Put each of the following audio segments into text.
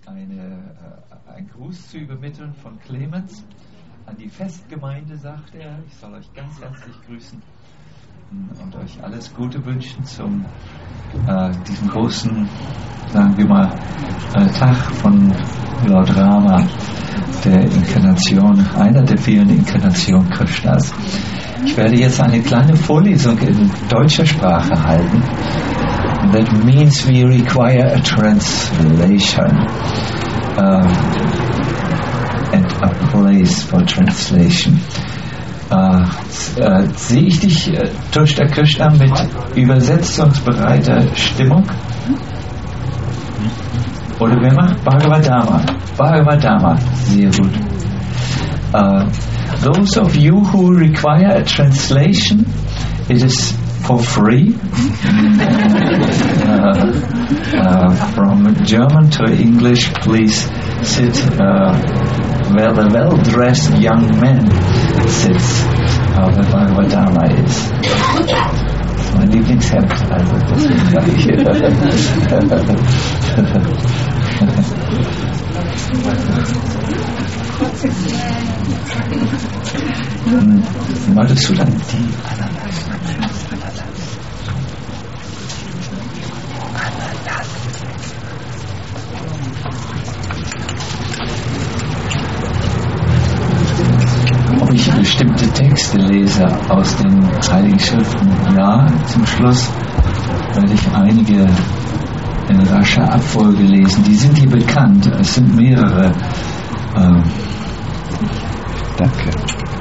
ein Gruß zu übermitteln von Clemens an die Festgemeinde, sagt er. Ich soll euch ganz herzlich grüßen und euch alles Gute wünschen zum diesem großen, sagen wir mal, Tag von Lord Rama, der Inkarnation, einer der vielen Inkarnationen Krishnas. Ich werde jetzt eine kleine Vorlesung in deutscher Sprache halten. That means we require a translation and a place for translation. Sehe ich dich, Tushta Krishna, mit übersetzungsbereiter Stimmung? Oder wer macht? Bhagavadama. Bhagavadama, sehr gut. Those of you who require a translation, it is for free. From German to English, please sit where the well-dressed young man sits, where Bhagavadama is. Mein Lieblingshemd, also deswegen sage ich. Wolltest du dann die Ananas? Ob ich bestimmte Texte lese aus den Heiligen Schriften? Ja, zum Schluss werde ich einige in rascher Abfolge lesen. Die sind hier bekannt. Es sind mehrere. Danke.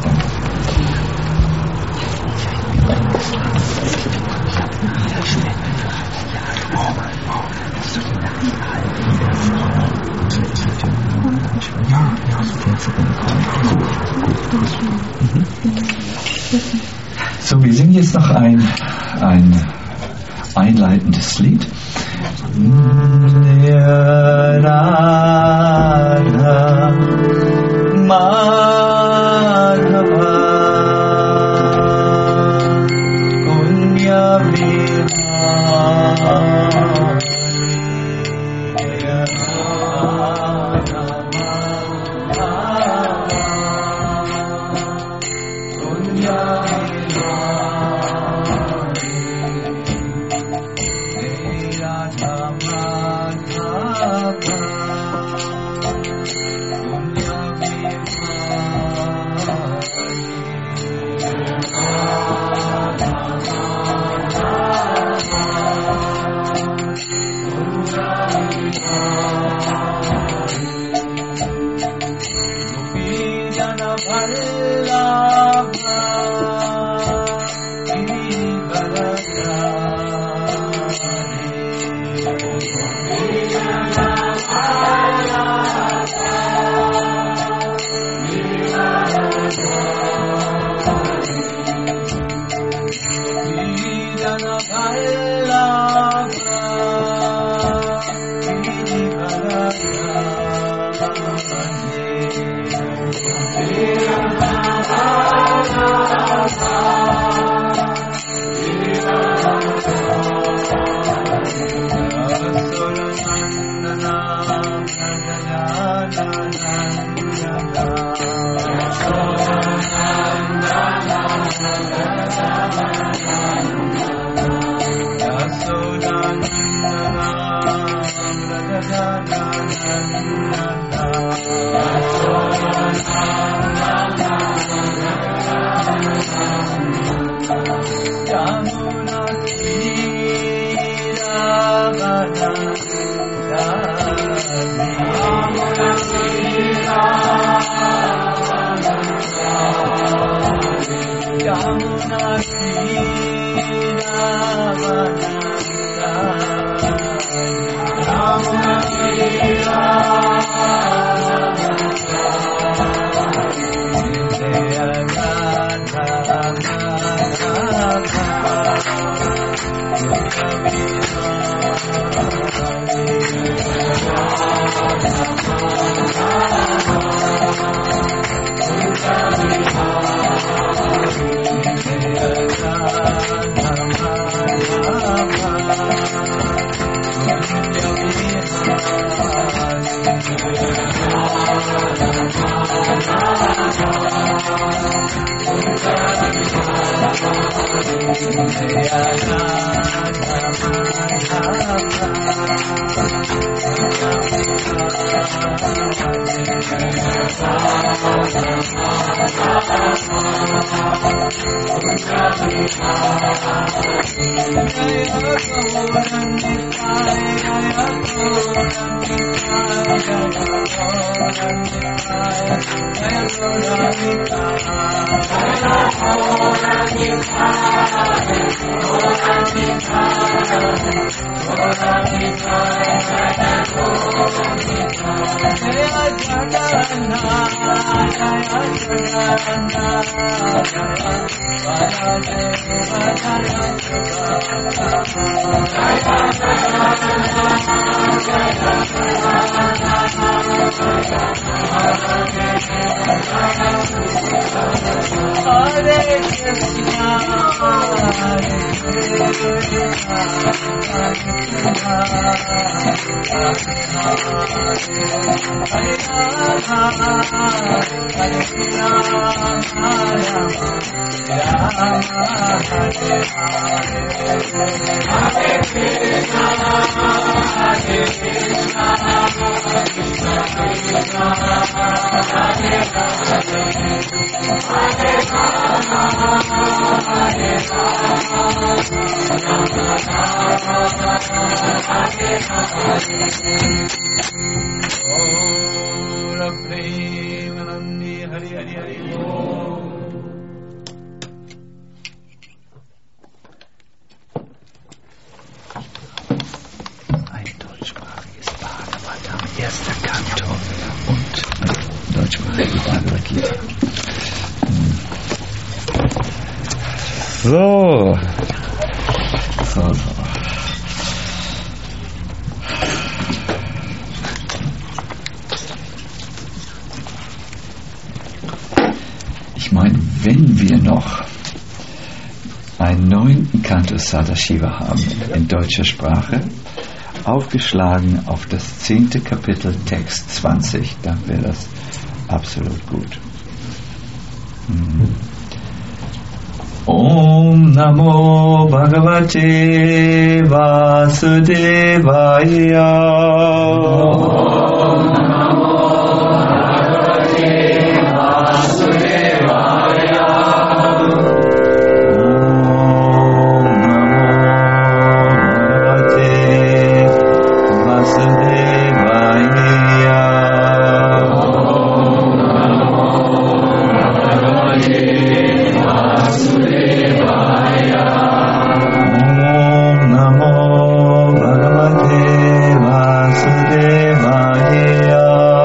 So, wir singen jetzt noch ein einleitendes Lied. Ich meine, wenn wir noch einen 9. Cantus Sadashiva haben in deutscher Sprache, aufgeschlagen auf das 10. Kapitel, Text 20, dann wäre das absolut gut. Om Namo Bhagavate Vasudevaya. Om Namo Bhagavate Vasudevaya. Om Namo Bhagavate Vasudevaya. Om Namo Bhagavate Vasudevaya. Om Namo Bhagavate Vasudevaya.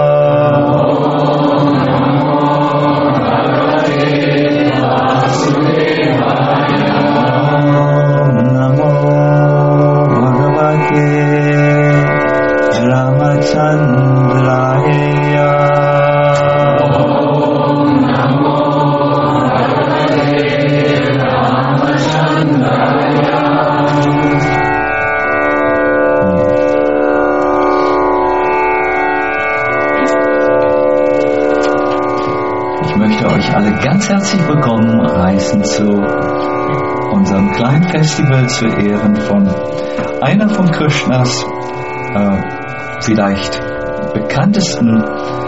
Om Namo Bhagavate Ramachandraya. Om Namo Bhagavate Ramachandraya. Ich möchte euch alle ganz herzlich willkommen heißen zu unserem kleinen Festival zu Ehren von einer von Krishnas vielleicht bekanntesten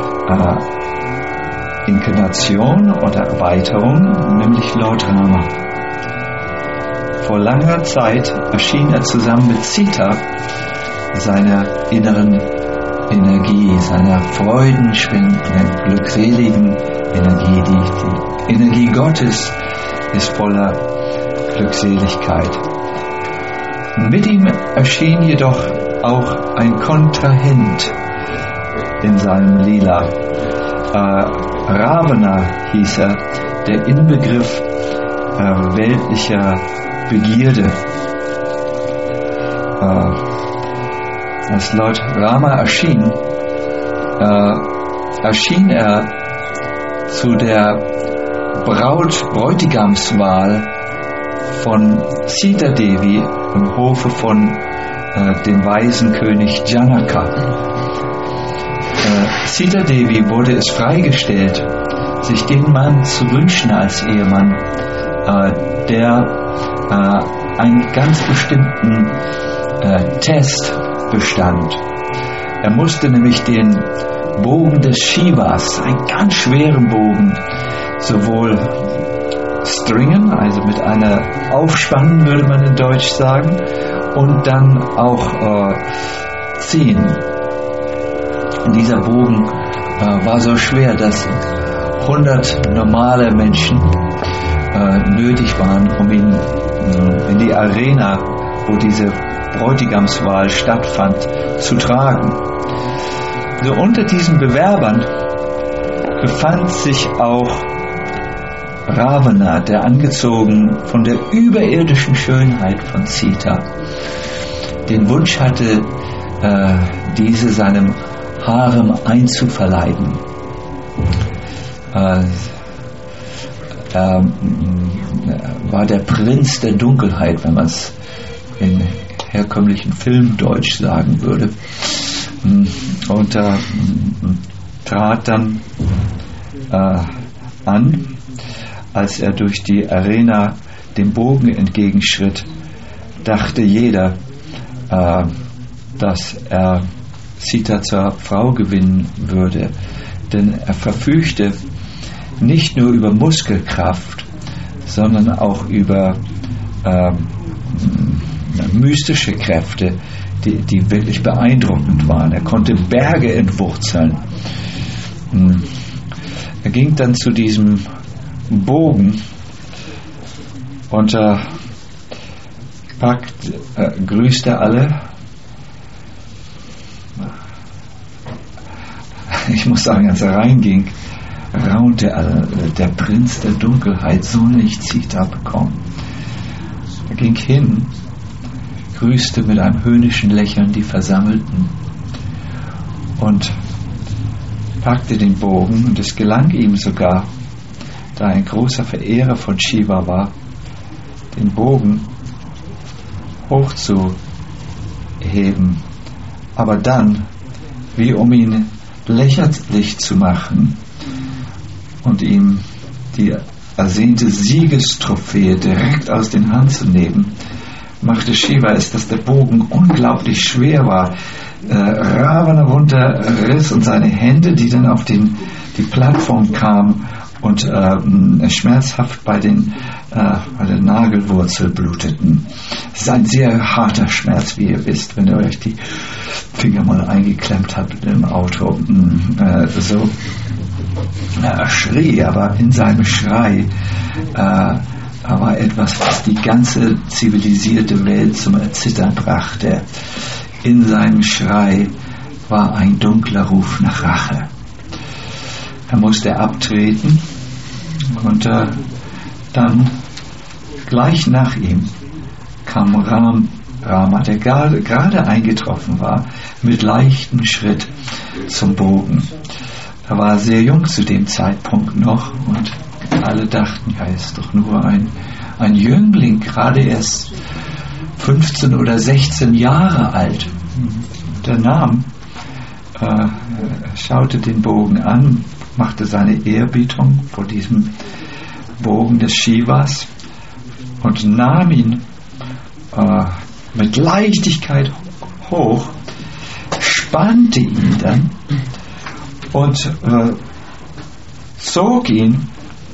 Inkarnation oder Erweiterung, nämlich Lord Rama. Vor langer Zeit erschien er zusammen mit Sita, seiner inneren Energie, seiner freudenspendenden, glückseligen Energie. Die Energie Gottes ist voller Glückseligkeit. Mit ihm erschien jedoch auch ein Kontrahent in seinem Lila. Ravana hieß er, der Inbegriff weltlicher Begierde. Als Lord Rama erschien er zu der Bräutigamswahl von Sita Devi im Hofe von dem weisen König Janaka. Sita Devi wurde es freigestellt, sich den Mann zu wünschen als Ehemann, der einen ganz bestimmten Test bestand. Er musste nämlich den Bogen des Shivas, einen ganz schweren Bogen, sowohl stringen, also mit einer aufspannen, würde man in Deutsch sagen, und dann auch ziehen. Und dieser Bogen war so schwer, dass 100 normale Menschen nötig waren, um ihn in die Arena, wo diese Bräutigamswahl stattfand, zu tragen. So unter diesen Bewerbern befand sich auch Ravana, der angezogen von der überirdischen Schönheit von Sita den Wunsch hatte, diese seinem Harem einzuverleiben. War der Prinz der Dunkelheit, wenn man es in herkömmlichen Filmdeutsch sagen würde. Und trat dann an, als er durch die Arena dem Bogen entgegenschritt, dachte jeder, dass er Sita zur Frau gewinnen würde, denn er verfügte nicht nur über Muskelkraft, sondern auch über mystische Kräfte, die wirklich beeindruckend waren. Er konnte Berge entwurzeln. Er ging dann zu diesem Bogen und grüßte alle. Ich muss sagen, als er reinging, raunte der Prinz der Dunkelheit, so nicht Sita bekommen. Er ging hin, grüßte mit einem höhnischen Lächeln die Versammelten und packte den Bogen, und es gelang ihm sogar, da er ein großer Verehrer von Shiva war, den Bogen hochzuheben, aber dann, wie um ihn lächerlich zu machen und ihm die ersehnte Siegestrophäe direkt aus den Händen zu nehmen, machte Shiva es, dass der Bogen unglaublich schwer war. Ravana runterriss und seine Hände, die dann auf die Plattform kamen und schmerzhaft bei der Nagelwurzel bluteten. Es ist ein sehr harter Schmerz, wie ihr wisst, wenn ihr euch die Finger mal eingeklemmt habt im Auto. Er schrie, aber in seinem Schrei war etwas, was die ganze zivilisierte Welt zum Erzittern brachte. In seinem Schrei war ein dunkler Ruf nach Rache. Er musste abtreten und dann gleich nach ihm kam Rama, der gerade eingetroffen war, mit leichtem Schritt zum Bogen. Er war sehr jung zu dem Zeitpunkt noch und alle dachten, ja, er ist doch nur ein Jüngling, gerade erst 15 oder 16 Jahre alt. Der nahm, schaute den Bogen an, machte seine Ehrerbietung vor diesem Bogen des Shivas und nahm ihn mit Leichtigkeit hoch, spannte ihn dann und zog ihn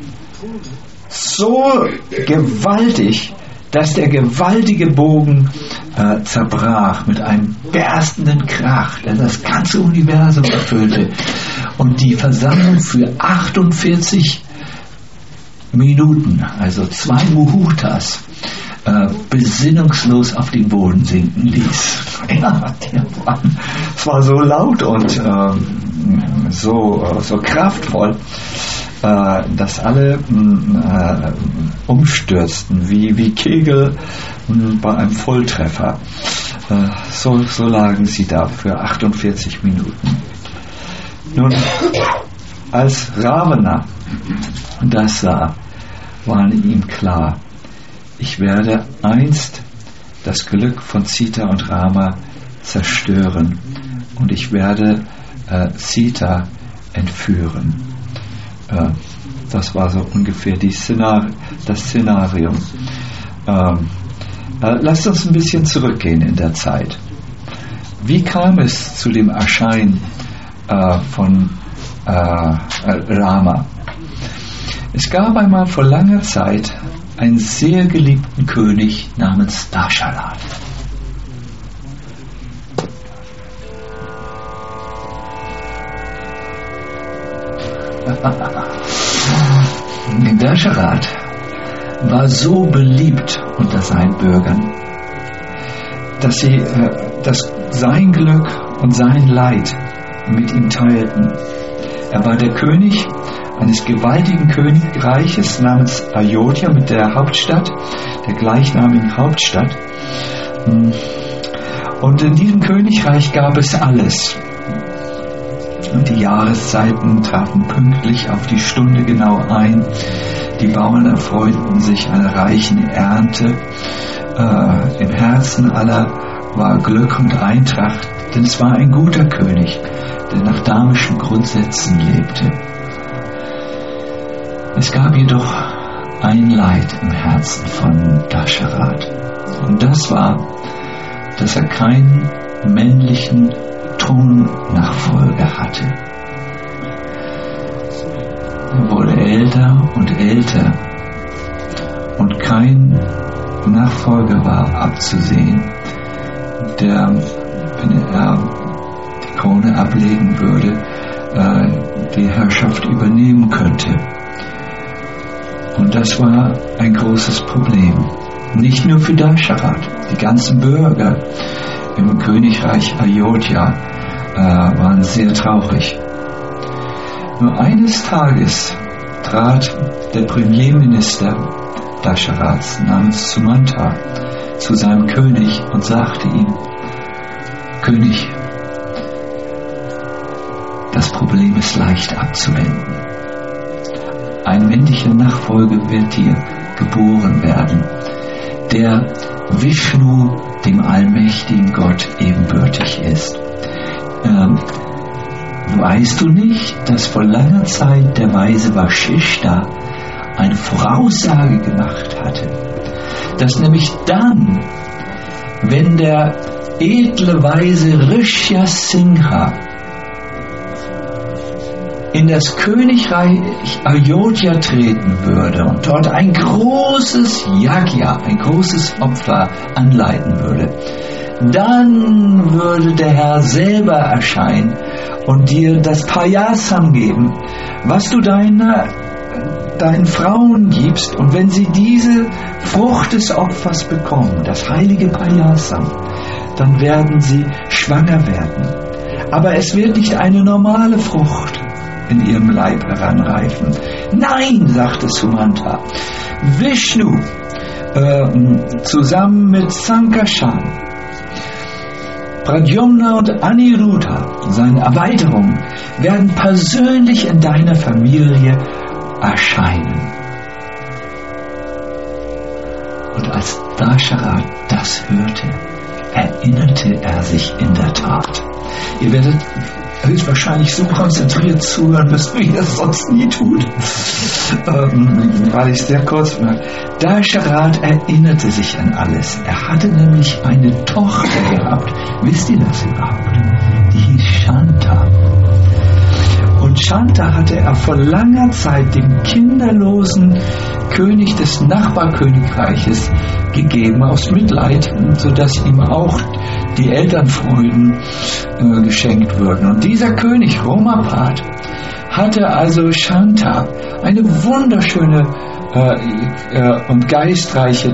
so gewaltig, dass der gewaltige Bogen zerbrach mit einem berstenden Krach, der das ganze Universum erfüllte und die Versammlung für 48 Minuten, also 2 Muhurtas, besinnungslos auf den Boden sinken ließ. Ja, es war so laut und so kraftvoll, dass alle umstürzten, wie Kegel bei einem Volltreffer. So lagen sie da für 48 Minuten. Nun, als Ravana das sah, war ihm klar, ich werde einst das Glück von Sita und Rama zerstören und ich werde Sita entführen. Das war so ungefähr das Szenario. Lasst uns ein bisschen zurückgehen in der Zeit. Wie kam es zu dem Erscheinen von Rama? Es gab einmal vor langer Zeit einen sehr geliebten König namens Dasharatha. Dasharatha war so beliebt unter seinen Bürgern, dass sie sein Glück und sein Leid mit ihm teilten. Er war der König eines gewaltigen Königreiches namens Ayodhya mit der Hauptstadt, der gleichnamigen Hauptstadt. Und in diesem Königreich gab es alles. Und die Jahreszeiten trafen pünktlich auf die Stunde genau ein. Die Bauern erfreuten sich einer reichen Ernte. Im Herzen aller war Glück und Eintracht, denn es war ein guter König, der nach dhamischen Grundsätzen lebte. Es gab jedoch ein Leid im Herzen von Dasharatha. Und das war, dass er keinen männlichen Thronnachfolger hatte. Er wurde älter und älter und kein Nachfolger war abzusehen, der, wenn er die Krone ablegen würde, die Herrschaft übernehmen könnte. Und das war ein großes Problem. Nicht nur für Dasharatha, die ganzen Bürger im Königreich Ayodhya waren sehr traurig. Nur eines Tages trat der Premierminister Dasharaths namens Sumanta zu seinem König und sagte ihm: König, das Problem ist leicht abzuwenden. Ein männlicher Nachfolger wird dir geboren werden, der Vishnu, dem allmächtigen Gott, ebenbürtig ist. Weißt du nicht, dass vor langer Zeit der weise Vashishta eine Voraussage gemacht hatte, dass nämlich dann, wenn der edle weise Rishyasingha in das Königreich Ayodhya treten würde und dort ein großes Yajna, ein großes Opfer anleiten würde, dann würde der Herr selber erscheinen und dir das Payasam geben, was du deinen Frauen gibst, und wenn sie diese Frucht des Opfers bekommen, das heilige Payasam, dann werden sie schwanger werden. Aber es wird nicht eine normale Frucht in ihrem Leib heranreifen. Nein, sagte Sumanta, Vishnu zusammen mit Sankarshan, Pradyumna und Aniruddha, seine Erweiterungen, werden persönlich in deiner Familie erscheinen. Und als Dasharatha das hörte, erinnerte er sich in der Tat. Ihr werdet höchstwahrscheinlich so konzentriert zuhören müssen, wie ihr es sonst nie tut, weil ich es sehr kurz mache. Dasharatha erinnerte sich an alles. Er hatte nämlich eine Tochter gehabt. Wisst ihr das überhaupt? Die hieß Shanta. Und Shanta hatte er vor langer Zeit dem kinderlosen König des Nachbarkönigreiches gegeben, aus Mitleid, sodass ihm auch die Elternfreuden geschenkt würden. Und dieser König Romapat hatte also Shanta, eine wunderschöne und geistreiche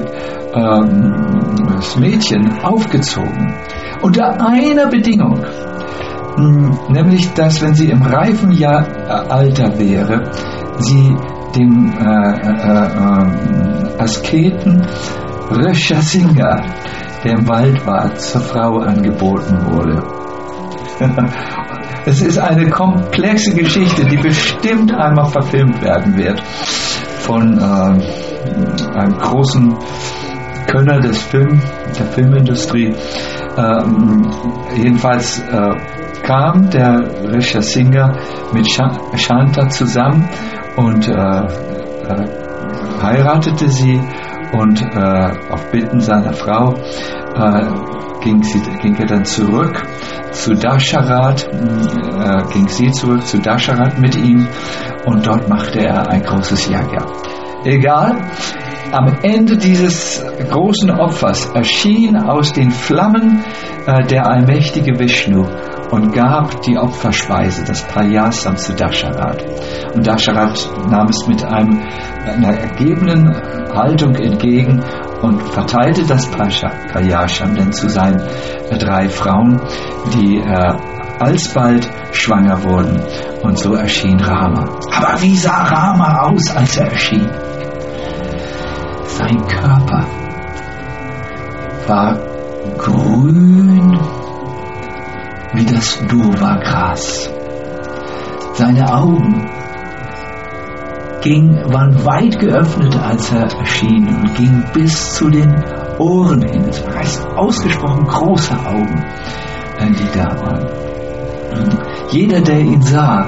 Mädchen, aufgezogen. Unter einer Bedingung, nämlich, dass, wenn sie im reifen Alter wäre, sie dem Asketen Rishyasingha, der im Wald war, zur Frau angeboten wurde. Es ist eine komplexe Geschichte, die bestimmt einmal verfilmt werden wird von einem großen Könner der Filmindustrie. Jedenfalls kam der Rishyasingha mit Shanta zusammen und heiratete sie, und auf Bitten seiner Frau ging er dann zurück zu Dascharat, ging sie zurück zu Dascharat mit ihm, und dort machte er ein großes Yagya. Egal, am Ende dieses großen Opfers erschien aus den Flammen der allmächtige Vishnu und gab die Opferspeise, das Payasam, zu Dascharat. Und Dascharat nahm es mit einer ergebenen Haltung entgegen und verteilte das Payasam dann zu seinen 3 Frauen, die alsbald schwanger wurden. Und so erschien Rama. Aber wie sah Rama aus, als er erschien? Sein Körper war grün wie das Durva-Gras. Seine Augen waren weit geöffnet, als er erschien, und gingen bis zu den Ohren hin. Es waren ausgesprochen große Augen, die da waren. Jeder, der ihn sah,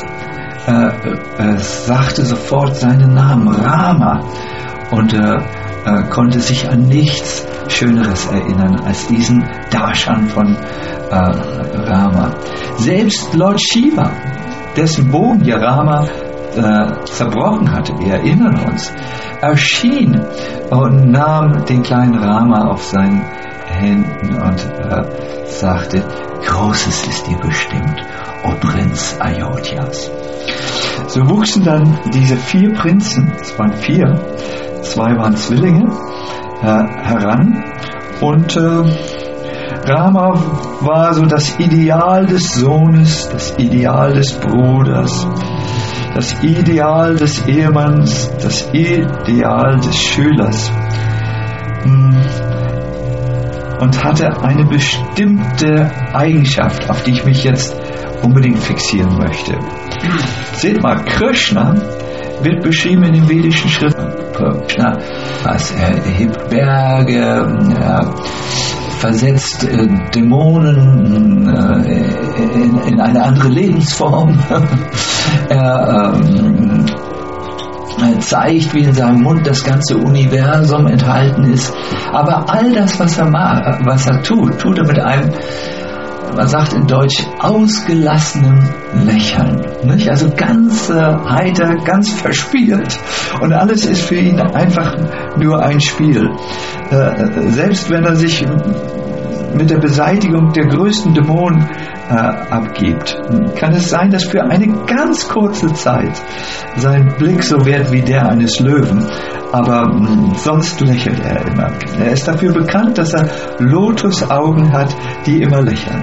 sagte sofort seinen Namen, Rama, und konnte sich an nichts Schöneres erinnern als diesen Darshan von Rama. Selbst Lord Shiva, dessen Bogen ja Rama zerbrochen hatte, wir erinnern uns, erschien und nahm den kleinen Rama auf seinen Händen und sagte: Großes ist dir bestimmt, o Prinz Ayodhyas. So wuchsen dann diese 4 Prinzen, es waren 4, 2 waren Zwillinge, heran, und Rama war so das Ideal des Sohnes, das Ideal des Bruders, das Ideal des Ehemanns, das Ideal des Schülers, und hatte eine bestimmte Eigenschaft, auf die ich mich jetzt unbedingt fixieren möchte. Seht mal, Krishna wird beschrieben in den vedischen Schriften. Krishna, er hebt Berge, er versetzt Dämonen in eine andere Lebensform. Er zeigt, wie in seinem Mund das ganze Universum enthalten ist. Aber all das, was er tut er mit einem, man sagt in Deutsch, ausgelassenen Lächeln. Nicht? Also ganz heiter, ganz verspielt. Und alles ist für ihn einfach nur ein Spiel. Selbst wenn er sich mit der Beseitigung der größten Dämonen abgibt, kann es sein, dass für eine ganz kurze Zeit sein Blick so wird wie der eines Löwen, aber sonst lächelt er immer. Er ist dafür bekannt, dass er Lotusaugen hat, die immer lächeln.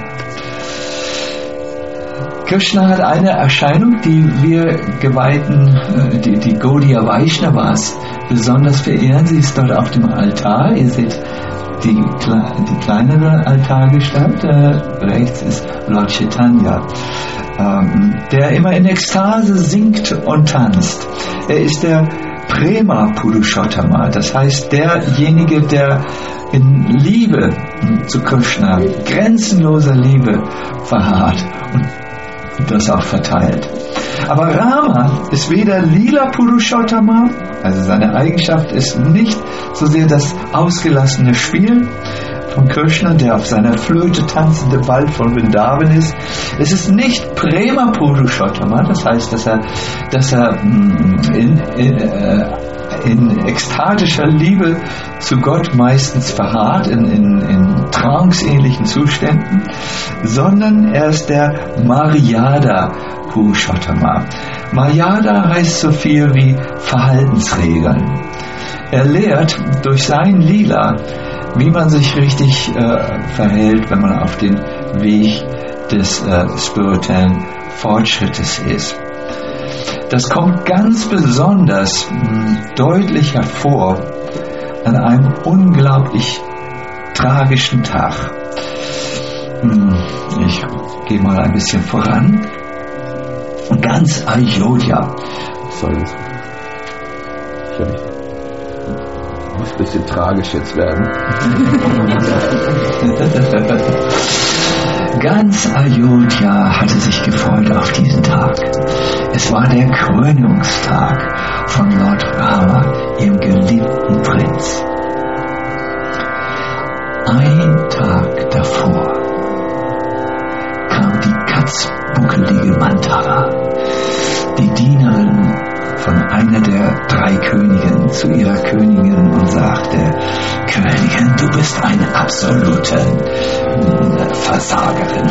Krishna hat eine Erscheinung, die wir Geweihten, die Gaudiya Vaishnavas besonders verehren. Sie ist dort auf dem Altar. Ihr seht die kleinere Altargestalt. Rechts ist Lord Chaitanya, der immer in Ekstase singt und tanzt. Er ist der Prema Purushottama, das heißt derjenige, der in Liebe zu Krishna, grenzenloser Liebe verharrt und das auch verteilt. Aber Rama ist weder Lila Purushottama, also seine Eigenschaft ist nicht so sehr das ausgelassene Spiel von Krishna, der auf seiner Flöte tanzende Wald von Vrindavan ist. Es ist nicht Prema Purushottama, das heißt, dass er in ekstatischer Liebe zu Gott meistens verharrt, in tranceähnlichen Zuständen, sondern er ist der Maryada Purushottama. Maryada heißt so viel wie Verhaltensregeln. Er lehrt durch sein Lila, wie man sich richtig verhält, wenn man auf dem Weg des spirituellen Fortschrittes ist. Das kommt ganz besonders deutlich hervor an einem unglaublich tragischen Tag. Ich gehe mal ein bisschen voran. Ganz Ayodhya. Sorry. Muss ein bisschen tragisch jetzt werden. Ganz Ayodhya hatte sich gefreut auf diesen Tag. Es war der Krönungstag von Lord Rama, ihrem geliebten Prinz. Ein Tag davor kam die katzbuckelige Manthara, die Dienerin von einer der 3 Königen, zu ihrer Königin und sagte: Königin, du bist eine absolute Versagerin.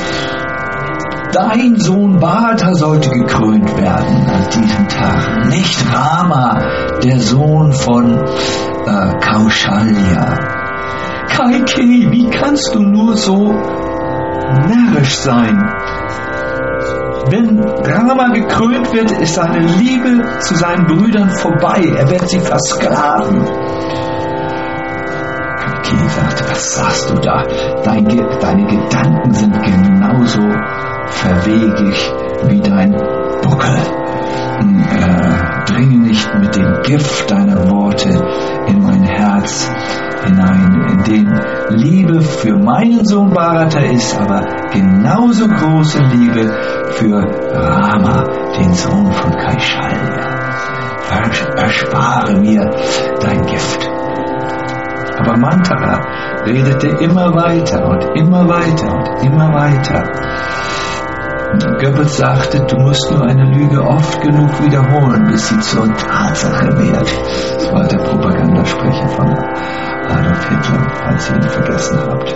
Dein Sohn Bharata sollte gekrönt werden an diesem Tag, nicht Rama, der Sohn von Kaushalya. Kaikeyi, wie kannst du nur so närrisch sein? Wenn Rama gekrönt wird, ist seine Liebe zu seinen Brüdern vorbei. Er wird sie versklaven. Kaikeyi sagte: Was sagst du da? Deine Gedanken sind genauso verwegig wie dein Buckel. Dringe nicht mit dem Gift deiner Worte in mein Herz hinein, in dem Liebe für meinen Sohn Bharata ist, aber genauso große Liebe für Rama, den Sohn von Kaushalya. Erspare mir dein Gift. Aber Manthara redete immer weiter und immer weiter und immer weiter. Goebbels sagte, du musst nur eine Lüge oft genug wiederholen, bis sie zur Tatsache wird. Das war der Propagandasprecher von Adolf Hitler, falls ihr ihn vergessen habt.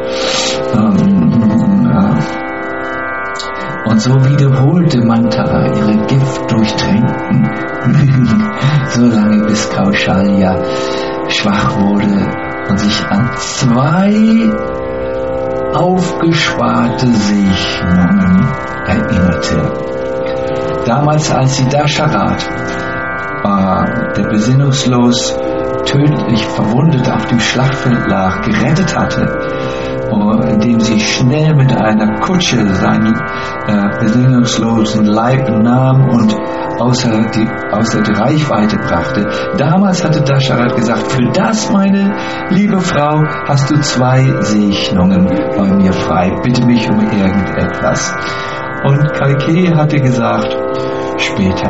Und so wiederholte Manthara ihre giftdurchtränkten Lügen, solange bis Kaushalya schwach wurde und sich an 2 aufgesparte Segnungen erinnerte. Damals, als sie Dasharat, der besinnungslos tödlich verwundet auf dem Schlachtfeld lag, gerettet hatte, indem sie schnell mit einer Kutsche seinen besinnungslosen Leib nahm und außer die Reichweite brachte. Damals hatte Dasharat gesagt: Für das, meine liebe Frau, hast du 2 Segnungen bei mir frei. Bitte mich um irgendetwas. Und Kaikeyi hatte gesagt: Später.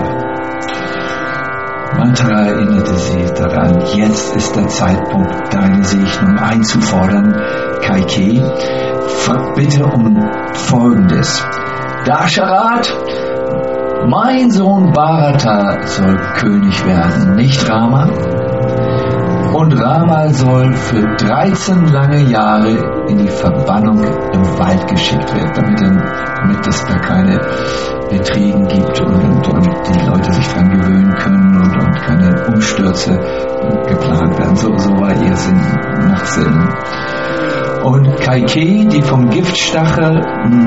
Manthara erinnerte sie daran: Jetzt ist der Zeitpunkt, deine Segnung einzufordern. Kaikeyi, bitte um Folgendes. Dasharat, mein Sohn Bharata soll König werden, nicht Rama. Und Rama soll für 13 lange Jahre in die Verbannung im Wald geschickt werden, damit es da keine Intrigen gibt und die Leute sich dran gewöhnen können und keine Umstürze geplant werden. So war ihr Sinn nach Sinn. Und Kaikeyi, die vom Giftstachel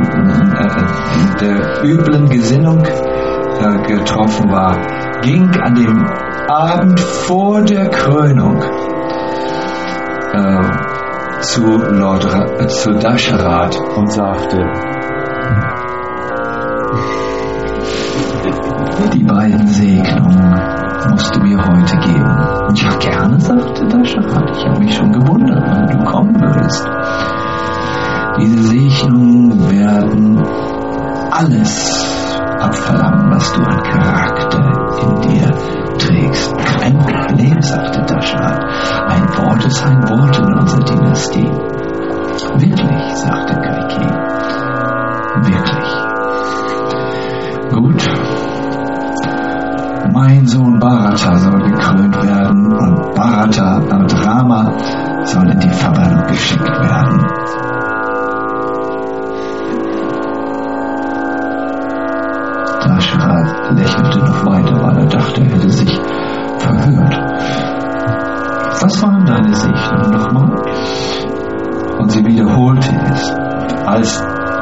der üblen Gesinnung getroffen war, ging an dem Abend vor der Krönung zu Dasharat und sagte: Die beiden Segnungen musst du mir heute geben. Ja, gerne, sagte Dasharat. Ich habe mich schon gewundert, wann du kommen würdest. Diese Segnungen werden alles abverlangen, was du an Charakter in dir trägst. Kein Problem, sagte Dasharat. Ein Wort ist ein Wort in unserer Dynastie. Wirklich, sagte Kaikeyi. Wirklich. Gut. Mein Sohn Bharata soll gekrönt werden und Bharata und Rama soll in die Verbannung geschickt werden. Dasharat lächelte noch weiter, weil er dachte, er hätte sich verhört. Was waren deine Segnungen nochmal? Und sie wiederholte es, als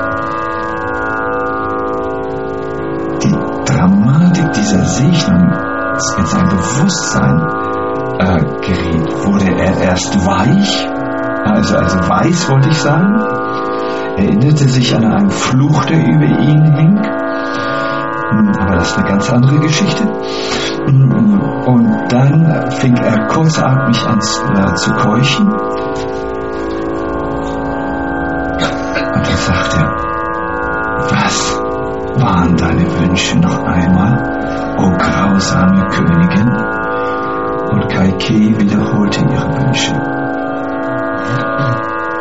die Dramatik dieser Segnung in sein Bewusstsein geriet, wurde er erst weich, also weiß wollte ich sagen, erinnerte sich an einen Fluch, der über ihn hing, aber das ist eine ganz andere Geschichte. Und dann fing er kurzatmig an zu keuchen. Und dann sagte er: Was waren deine Wünsche noch einmal, o grausame Königin? Und Kaikeyi wiederholte ihre Wünsche.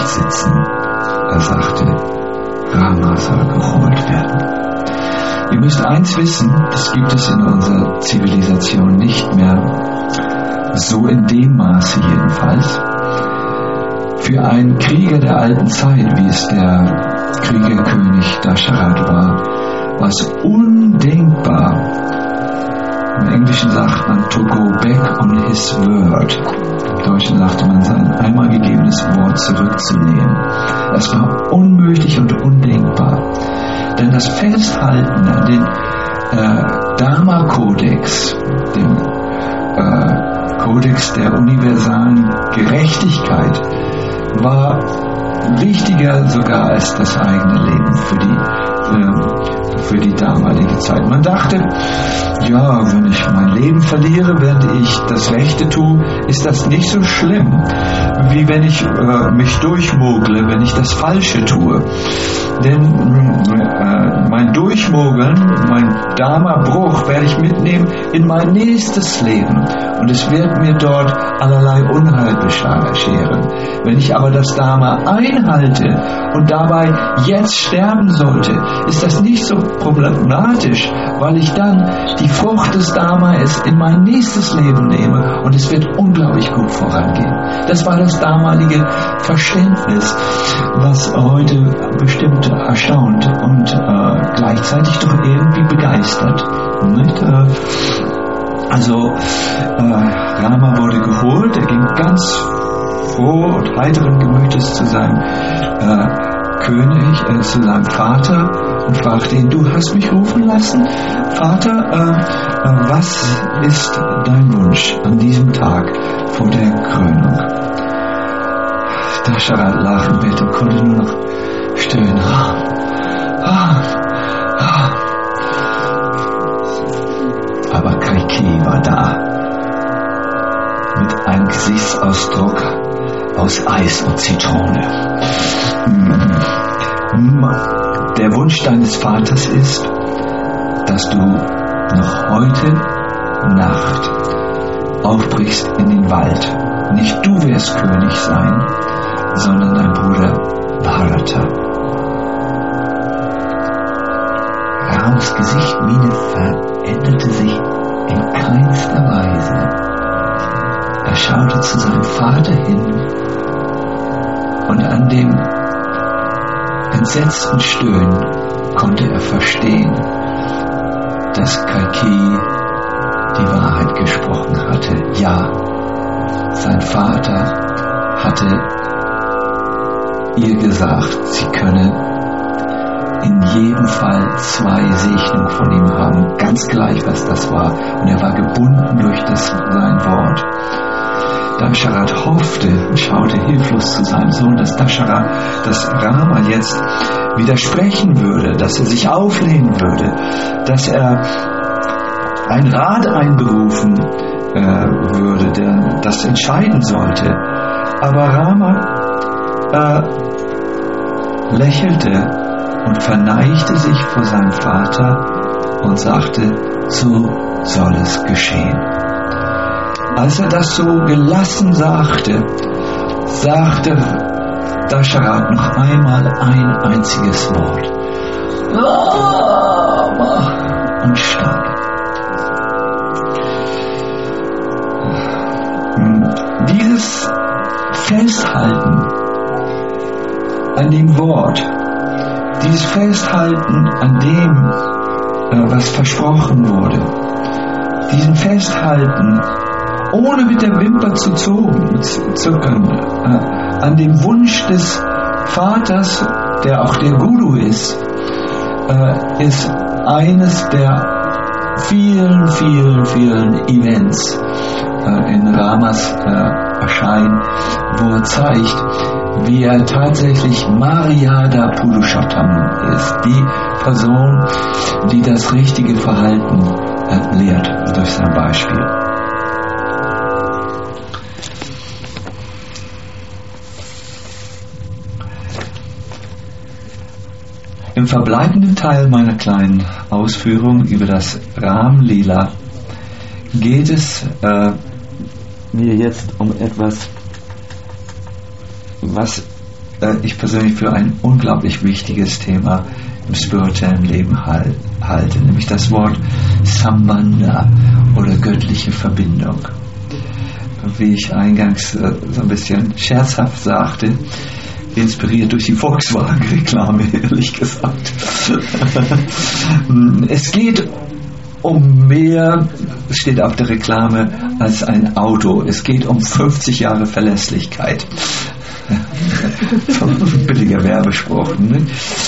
sitzen. Er sagte, Rama soll geholt werden. Ihr müsst eins wissen, das gibt es in unserer Zivilisation nicht mehr, so in dem Maße jedenfalls. Für einen Krieger der alten Zeit, wie es der Kriegerkönig Dasharat war es undenkbar. Im Englischen sagt man to go back on his word. Im Deutschen sagte man, sein einmal gegebenes Wort zurückzunehmen. Das war unmöglich und undenkbar. Denn das Festhalten an den Dharma-Kodex, dem Kodex der universalen Gerechtigkeit, war wichtiger sogar als das eigene Leben für die damalige Zeit. Man dachte, ja, wenn ich mein Leben verliere, während ich das Rechte tue, ist das nicht so schlimm, wie wenn ich mich durchmogle, wenn ich das Falsche tue. Denn mein Durchmogeln, mein Dharma-Bruch werde ich mitnehmen in mein nächstes Leben. Und es wird mir dort allerlei Unheil bescheren. Wenn ich aber das Dharma einhalte und dabei jetzt sterben sollte, ist das nicht so problematisch, weil ich dann die Frucht des Dharmas in mein nächstes Leben nehme und es wird unglaublich gut vorangehen. Das war das damalige Verständnis, was heute bestimmt erstaunt und gleichzeitig doch irgendwie begeistert. Nicht? Also Rama wurde geholt, er ging ganz froh und heiteren Gemütes zu seinem König, zu seinem Vater und fragte ihn, du hast mich rufen lassen? Vater, was ist dein Wunsch an diesem Tag vor der Krönung? Dasharat lag im Bett und konnte nur noch stöhnen. Aber Kaikeyi war da, mit einem Gesichtsausdruck aus Eis und Zitrone. Der Wunsch deines Vaters ist, dass du noch heute Nacht aufbrichst in den Wald. Nicht du wirst König sein, sondern dein Bruder Bharata. Rams Gesichtmiene veränderte sich in keinster Weise. Er schaute zu seinem Vater hin und an dem entsetzten Stöhnen konnte er verstehen, dass Kaikeyi die Wahrheit gesprochen hatte. Ja, sein Vater hatte ihr gesagt, sie könne in jedem Fall 2 Segnungen von ihm haben, ganz gleich was das war. Und er war gebunden durch sein Wort. Dasharat hoffte und schaute hilflos zu seinem Sohn, dass Rama jetzt widersprechen würde, dass er sich auflehnen würde, dass er einen Rat einberufen würde, der das entscheiden sollte. Aber Rama lächelte und verneigte sich vor seinem Vater und sagte, so soll es geschehen. Als er das so gelassen sagte Dasharat noch einmal ein einziges Wort. Und starb. Dieses Festhalten an dem Wort, dieses Festhalten an dem, was versprochen wurde, diesen Festhalten, ohne mit der Wimper zu zucken, an dem Wunsch des Vaters, der auch der Guru ist eines der vielen, vielen, vielen Events in Ramas Erscheinen, wo er zeigt, wie er tatsächlich Maryada Purushottam ist, die Person, die das richtige Verhalten lehrt durch sein Beispiel. Im verbleibenden Teil meiner kleinen Ausführung über das Ram Lila geht es mir jetzt um etwas, was ich persönlich für ein unglaublich wichtiges Thema im spirituellen Leben halte, nämlich das Wort Sambandha oder göttliche Verbindung. Wie ich eingangs so ein bisschen scherzhaft sagte, inspiriert durch die Volkswagen-Reklame, ehrlich gesagt. Es geht um mehr, steht auf der Reklame, als ein Auto. Es geht um 50 Jahre Verlässlichkeit. Billiger Werbespruch. Ne?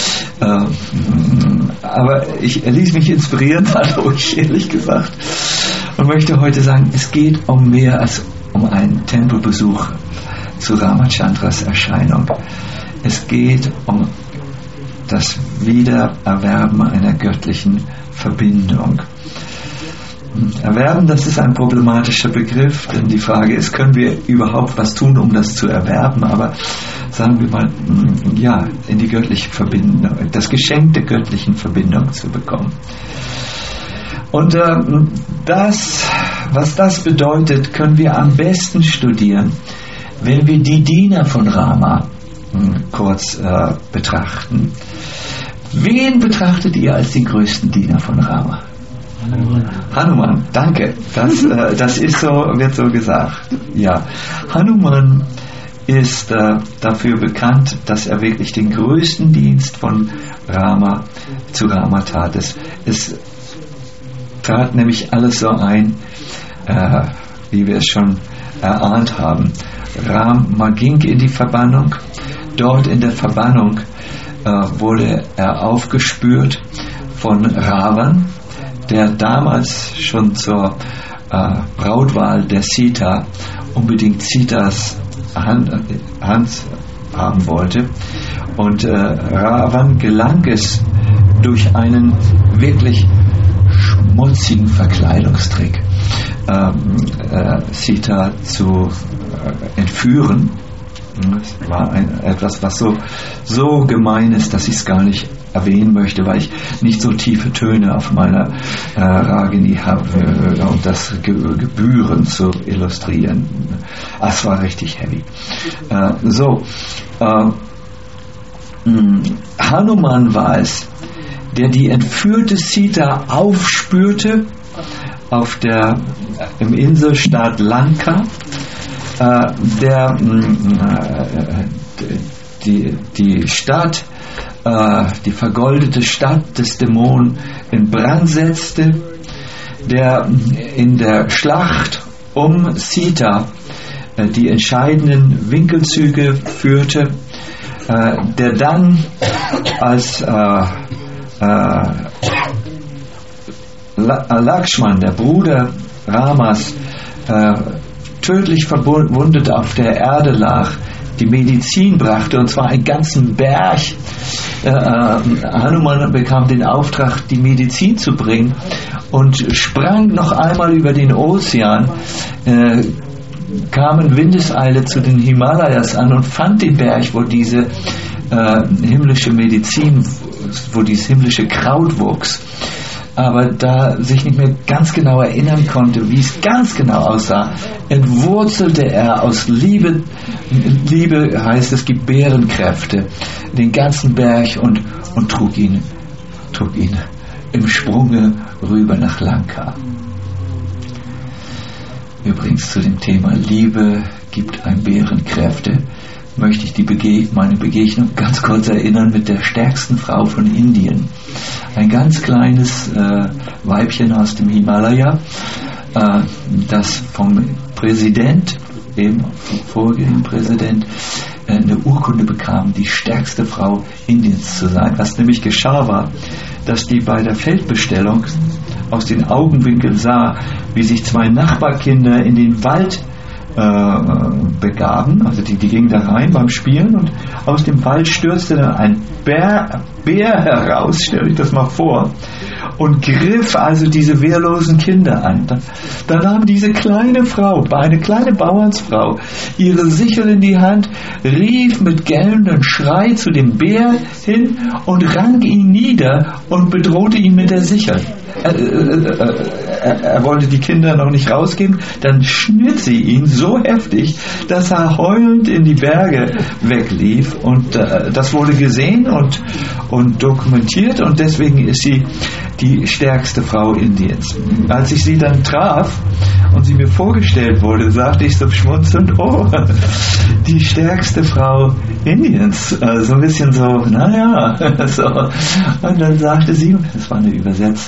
Aber ich ließ mich inspirieren dadurch, ehrlich gesagt, und möchte heute sagen, es geht um mehr als um einen Tempelbesuch zu Ramachandras Erscheinung. Es geht um das Wiedererwerben einer göttlichen Verbindung. Erwerben, das ist ein problematischer Begriff, denn die Frage ist, können wir überhaupt was tun, um das zu erwerben? Aber sagen wir mal, ja, in die göttliche Verbindung, das Geschenk der göttlichen Verbindung zu bekommen. Und was das bedeutet, können wir am besten studieren, wenn wir die Diener von Rama kurz betrachten. Wen betrachtet ihr als den größten Diener von Rama? Hanuman, danke. Das ist so, wird so gesagt. Ja, Hanuman ist dafür bekannt, dass er wirklich den größten Dienst von Rama zu Rama tat. Es trat nämlich alles so ein, wie wir es schon erahnt haben. Rama ging in die Verbannung. Dort in der Verbannung wurde er aufgespürt von Ravan, der damals schon zur Brautwahl der Sita unbedingt Sitas Hand haben wollte. Und Ravan gelang es durch einen wirklich schmutzigen Verkleidungstrick, Sita zu entführen. Es war etwas, was so gemein ist, dass ich es gar nicht erwähnen möchte, weil ich nicht so tiefe Töne auf meiner Ragini habe, um das gebührend zu illustrieren. Es war richtig heavy. Hanuman war es, der die entführte Sita aufspürte im Inselstaat Lanka, der die Stadt, die vergoldete Stadt des Dämonen in Brand setzte, der in der Schlacht um Sita die entscheidenden Winkelzüge führte, der dann als Lakshman, der Bruder Ramas, tödlich verwundet auf der Erde lag, die Medizin brachte, und zwar einen ganzen Berg. Hanuman bekam den Auftrag, die Medizin zu bringen, und sprang noch einmal über den Ozean, kam in Windeseile zu den Himalayas an und fand den Berg, wo diese himmlische Medizin, wo dieses himmlische Kraut wuchs. Aber da sich nicht mehr ganz genau erinnern konnte, wie es ganz genau aussah, entwurzelte er aus Liebe heißt es, Gebärenkräfte, den ganzen Berg und trug ihn im Sprunge rüber nach Lanka. Übrigens zu dem Thema Liebe gibt ein Bärenkräfte, möchte ich meine Begegnung ganz kurz erinnern mit der stärksten Frau von Indien. Ein ganz kleines Weibchen aus dem Himalaya, das vom Präsident, eben vom vorigen Präsident, eine Urkunde bekam, die stärkste Frau Indiens zu sein. Was nämlich geschah war, dass die bei der Feldbestellung aus den Augenwinkeln sah, wie sich zwei Nachbarkinder in den Wald begaben, also die gingen da rein beim Spielen, und aus dem Wald stürzte dann ein Bär heraus, stell euch das mal vor, und griff also diese wehrlosen Kinder an. Da nahm diese kleine Frau, eine kleine Bauernsfrau, ihre Sichel in die Hand, rief mit gellendem Schrei zu dem Bär hin und rang ihn nieder und bedrohte ihn mit der Sichel. er wollte die Kinder noch nicht rausgeben, dann schnitt sie ihn so heftig, dass er heulend in die Berge weglief, und das wurde gesehen und dokumentiert, und deswegen ist sie die stärkste Frau Indiens. Als ich sie dann traf und sie mir vorgestellt wurde, sagte ich so schmunzelnd, oh, die stärkste Frau Indiens, so ein bisschen so, naja, so. Und dann sagte sie, es war ein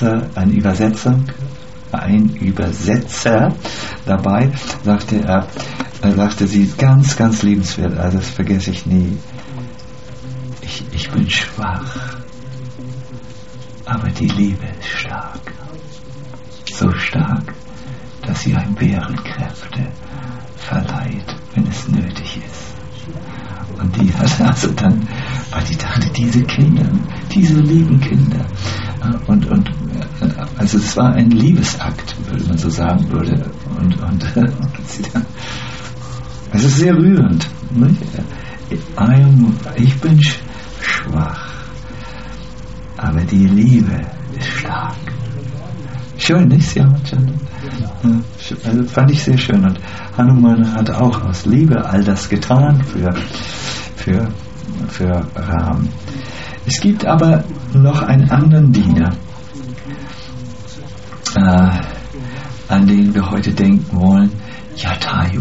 Übersetzer dabei, sagte sie ganz, ganz liebenswert, also das vergesse ich nie, ich bin schwach, aber die Liebe ist stark, so stark, dass sie einem Bärenkräfte verleiht, wenn es nötig ist. Und die hat also dann, weil die dachte, diese Kinder, diese lieben Kinder, also es war ein Liebesakt, würde man so sagen würde, und es ist sehr rührend, nicht? Ich bin schwach, aber die Liebe ist stark. Schön, nicht? Ja, also fand ich sehr schön. Und Hanuman hat auch aus Liebe all das getan für Ram. Es gibt aber noch einen anderen Diener, an den wir heute denken wollen, Jatayu.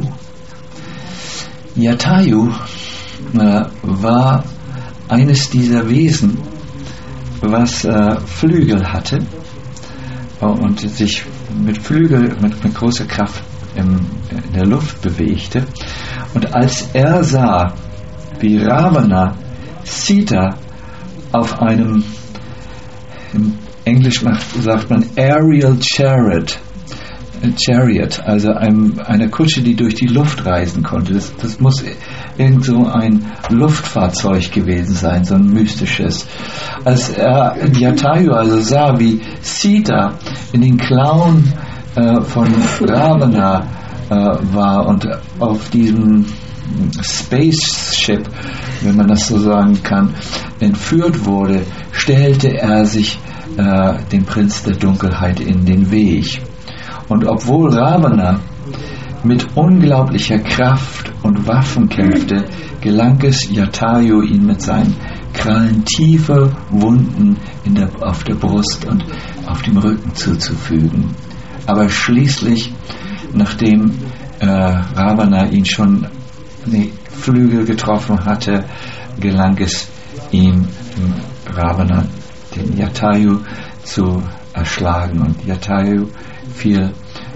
Jatayu war eines dieser Wesen, was Flügel hatte und sich mit Flügel mit großer Kraft in der Luft bewegte. Und als er sah, wie Ravana Sita auf einem, im Englisch sagt man Aerial Chariot, also einer Kutsche, die durch die Luft reisen konnte. Das muss irgend so ein Luftfahrzeug gewesen sein, so ein mystisches. Als er Jatayu also sah, wie Sita in den Klauen von Ravana war und auf diesem Spaceship, wenn man das so sagen kann, entführt wurde, stellte er sich dem Prinz der Dunkelheit in den Weg. Und obwohl Ravana mit unglaublicher Kraft und Waffen kämpfte, gelang es Jatayu, ihn mit seinen Krallen tiefe Wunden auf der Brust und auf dem Rücken zuzufügen. Aber schließlich, nachdem Ravana ihn schon die Flügel getroffen hatte, gelang es ihm, Ravana, den Jatayu, zu erschlagen. Und Jatayu fiel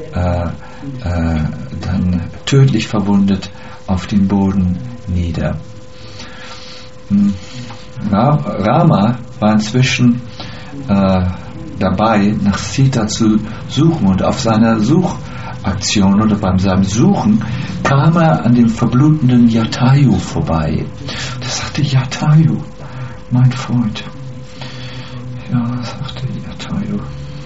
dann tödlich verwundet auf den Boden nieder. Rama war inzwischen dabei, nach Sita zu suchen, und auf seiner Suchaktion oder bei seinem Suchen kam er an dem verblutenden Jatayu vorbei. Und er sagte, Jatayu, mein Freund. Ja, sagte Jatayu,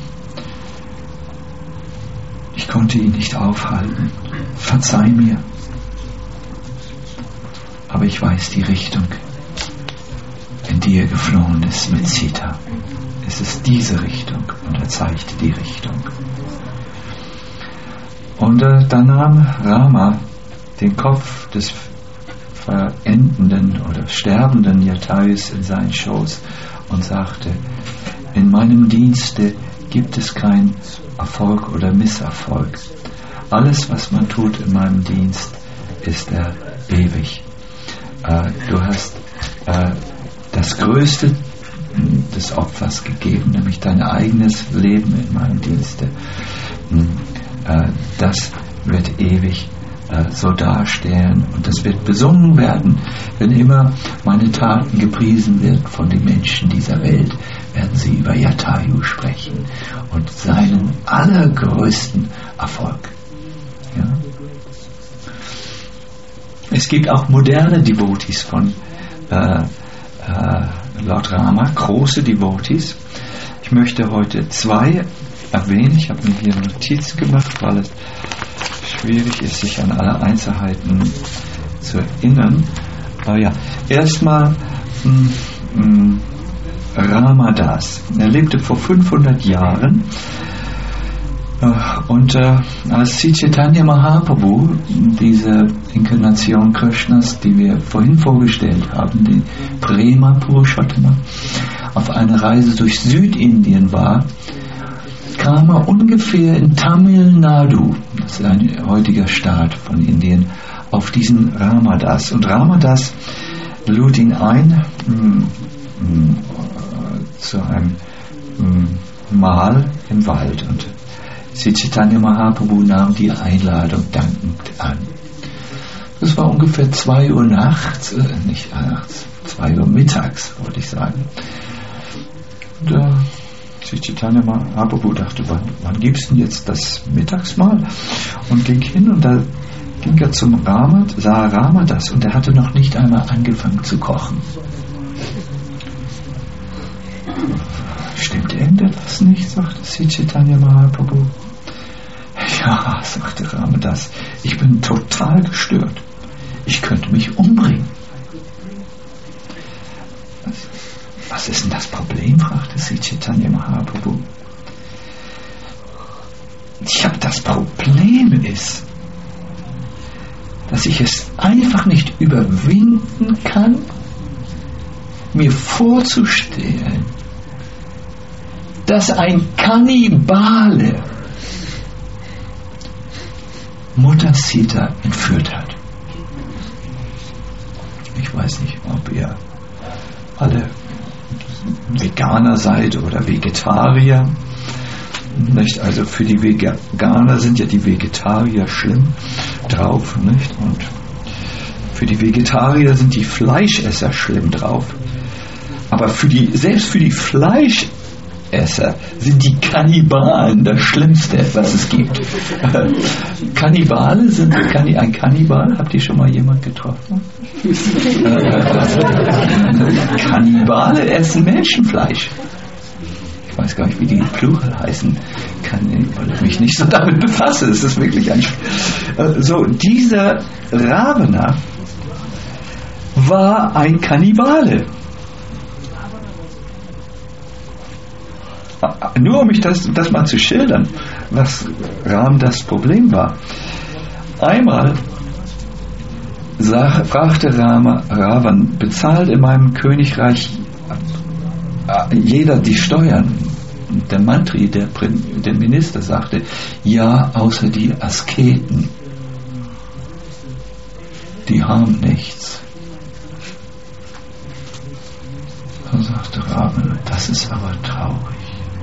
ich konnte ihn nicht aufhalten. Verzeih mir. Aber ich weiß die Richtung, in die er geflohen ist mit Sita. Es ist diese Richtung. Und er zeigte die Richtung. Und dann nahm Rama den Kopf des verendenden oder sterbenden Jatayus in seinen Schoß und sagte, in meinem Dienste gibt es keinen Erfolg oder Misserfolg. Alles, was man tut in meinem Dienst, ist ewig. Du hast das Größte des Opfers gegeben, nämlich dein eigenes Leben in meinem Dienste. Das wird ewig so dastehen, und das wird besungen werden, wenn immer meine Taten gepriesen werden von den Menschen dieser Welt, werden sie über Jatayu sprechen und seinen allergrößten Erfolg. Ja? Es gibt auch moderne Devotees von Lord Rama, große Devotees. Ich möchte heute 2 erwähnen. Ich habe mir hier eine Notiz gemacht, weil es schwierig ist, sich an alle Einzelheiten zu erinnern. Aber ja, erstmal Ramadas. Er lebte vor 500 Jahren. Und als Sri Chaitanya Mahaprabhu, diese Inkarnation Krishnas, die wir vorhin vorgestellt haben, die Prema Purushottama, auf einer Reise durch Südindien war, kam er ungefähr in Tamil Nadu, das ist ein heutiger Staat von Indien, auf diesen Ramadas. Und Ramadas lud ihn ein zu einem Mahl im Wald. Und Sri Chaitanya Mahaprabhu nahm die Einladung dankend an. Das war ungefähr 2 Uhr nachts, nicht nachts, 2 Uhr mittags, wollte ich sagen. Und Sri Chaitanya Mahaprabhu dachte, wann gibt's denn jetzt das Mittagsmahl? Und ging hin und da ging er zum sah Ramadas und er hatte noch nicht einmal angefangen zu kochen. Stimmt irgendetwas nicht, sagte Sri Chaitanya Mahaprabhu. Ja, sagte Ramadas, ich bin total gestört. Ich könnte mich umbringen. Was ist denn das Problem? Fragte Sri Chaitanya Mahaprabhu. Das Problem ist, dass ich es einfach nicht überwinden kann, mir vorzustellen, dass ein Kannibale Mutter Sita entführt hat. Ich weiß nicht, ob ihr alle Veganer seid oder Vegetarier. Nicht? Also für die Veganer sind ja die Vegetarier schlimm drauf, nicht? Und für die Vegetarier sind die Fleischesser schlimm drauf. Aber selbst für die Fleischesser sind die Kannibalen das Schlimmste, was es gibt. Kannibale sind ein Kannibal. Habt ihr schon mal jemand getroffen? Kannibale essen Menschenfleisch. Ich weiß gar nicht, wie die Plural heißen kann, weil ich mich nicht so damit befasse. Es ist wirklich dieser Ravana war ein Kannibale. Nur um mich das mal zu schildern, was das Problem war. Einmal fragte Ravan, bezahlt in meinem Königreich jeder die Steuern? Der Mantri, der Minister, sagte, ja, außer die Asketen. Die haben nichts. Dann sagte Ravan, das ist aber traurig.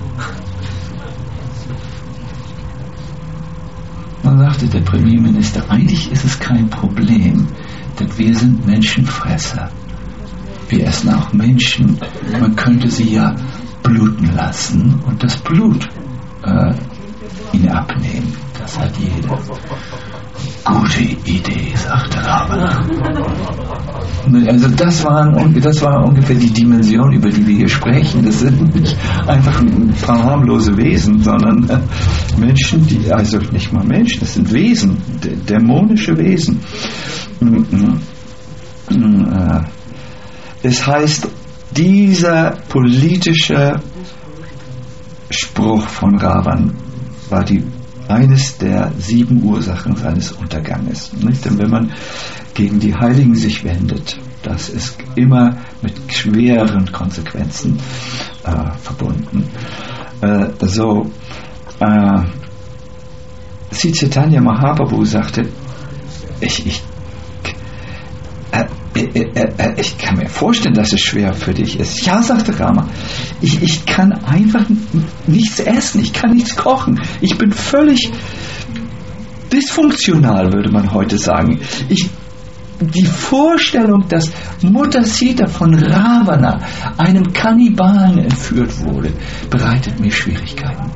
Dann sagte der Premierminister, eigentlich ist es kein Problem, denn wir sind Menschenfresser. Wir essen auch Menschen. Man könnte sie ja bluten lassen und das Blut ihnen abnehmen. Das hat jeder. Gute Idee, sagte Ravana. Also das war ungefähr die Dimension, über die wir hier sprechen. Das sind nicht einfach ein paar harmlose Wesen, sondern Menschen, also nicht mal Menschen, das sind Wesen, dämonische Wesen. Es heißt, dieser politische Spruch von Ravan war eines der 7 Ursachen seines Unterganges. Nicht? Denn wenn man gegen die Heiligen sich wendet, das ist immer mit schweren Konsequenzen verbunden. Sri Chaitanya Mahaprabhu sagte, ich kann mir vorstellen, dass es schwer für dich ist. Ja, sagte Rama, ich kann einfach nichts essen, ich kann nichts kochen. Ich bin völlig dysfunktional, würde man heute sagen. Die Vorstellung, dass Mutter Sita von Ravana, einem Kannibalen, entführt wurde, bereitet mir Schwierigkeiten.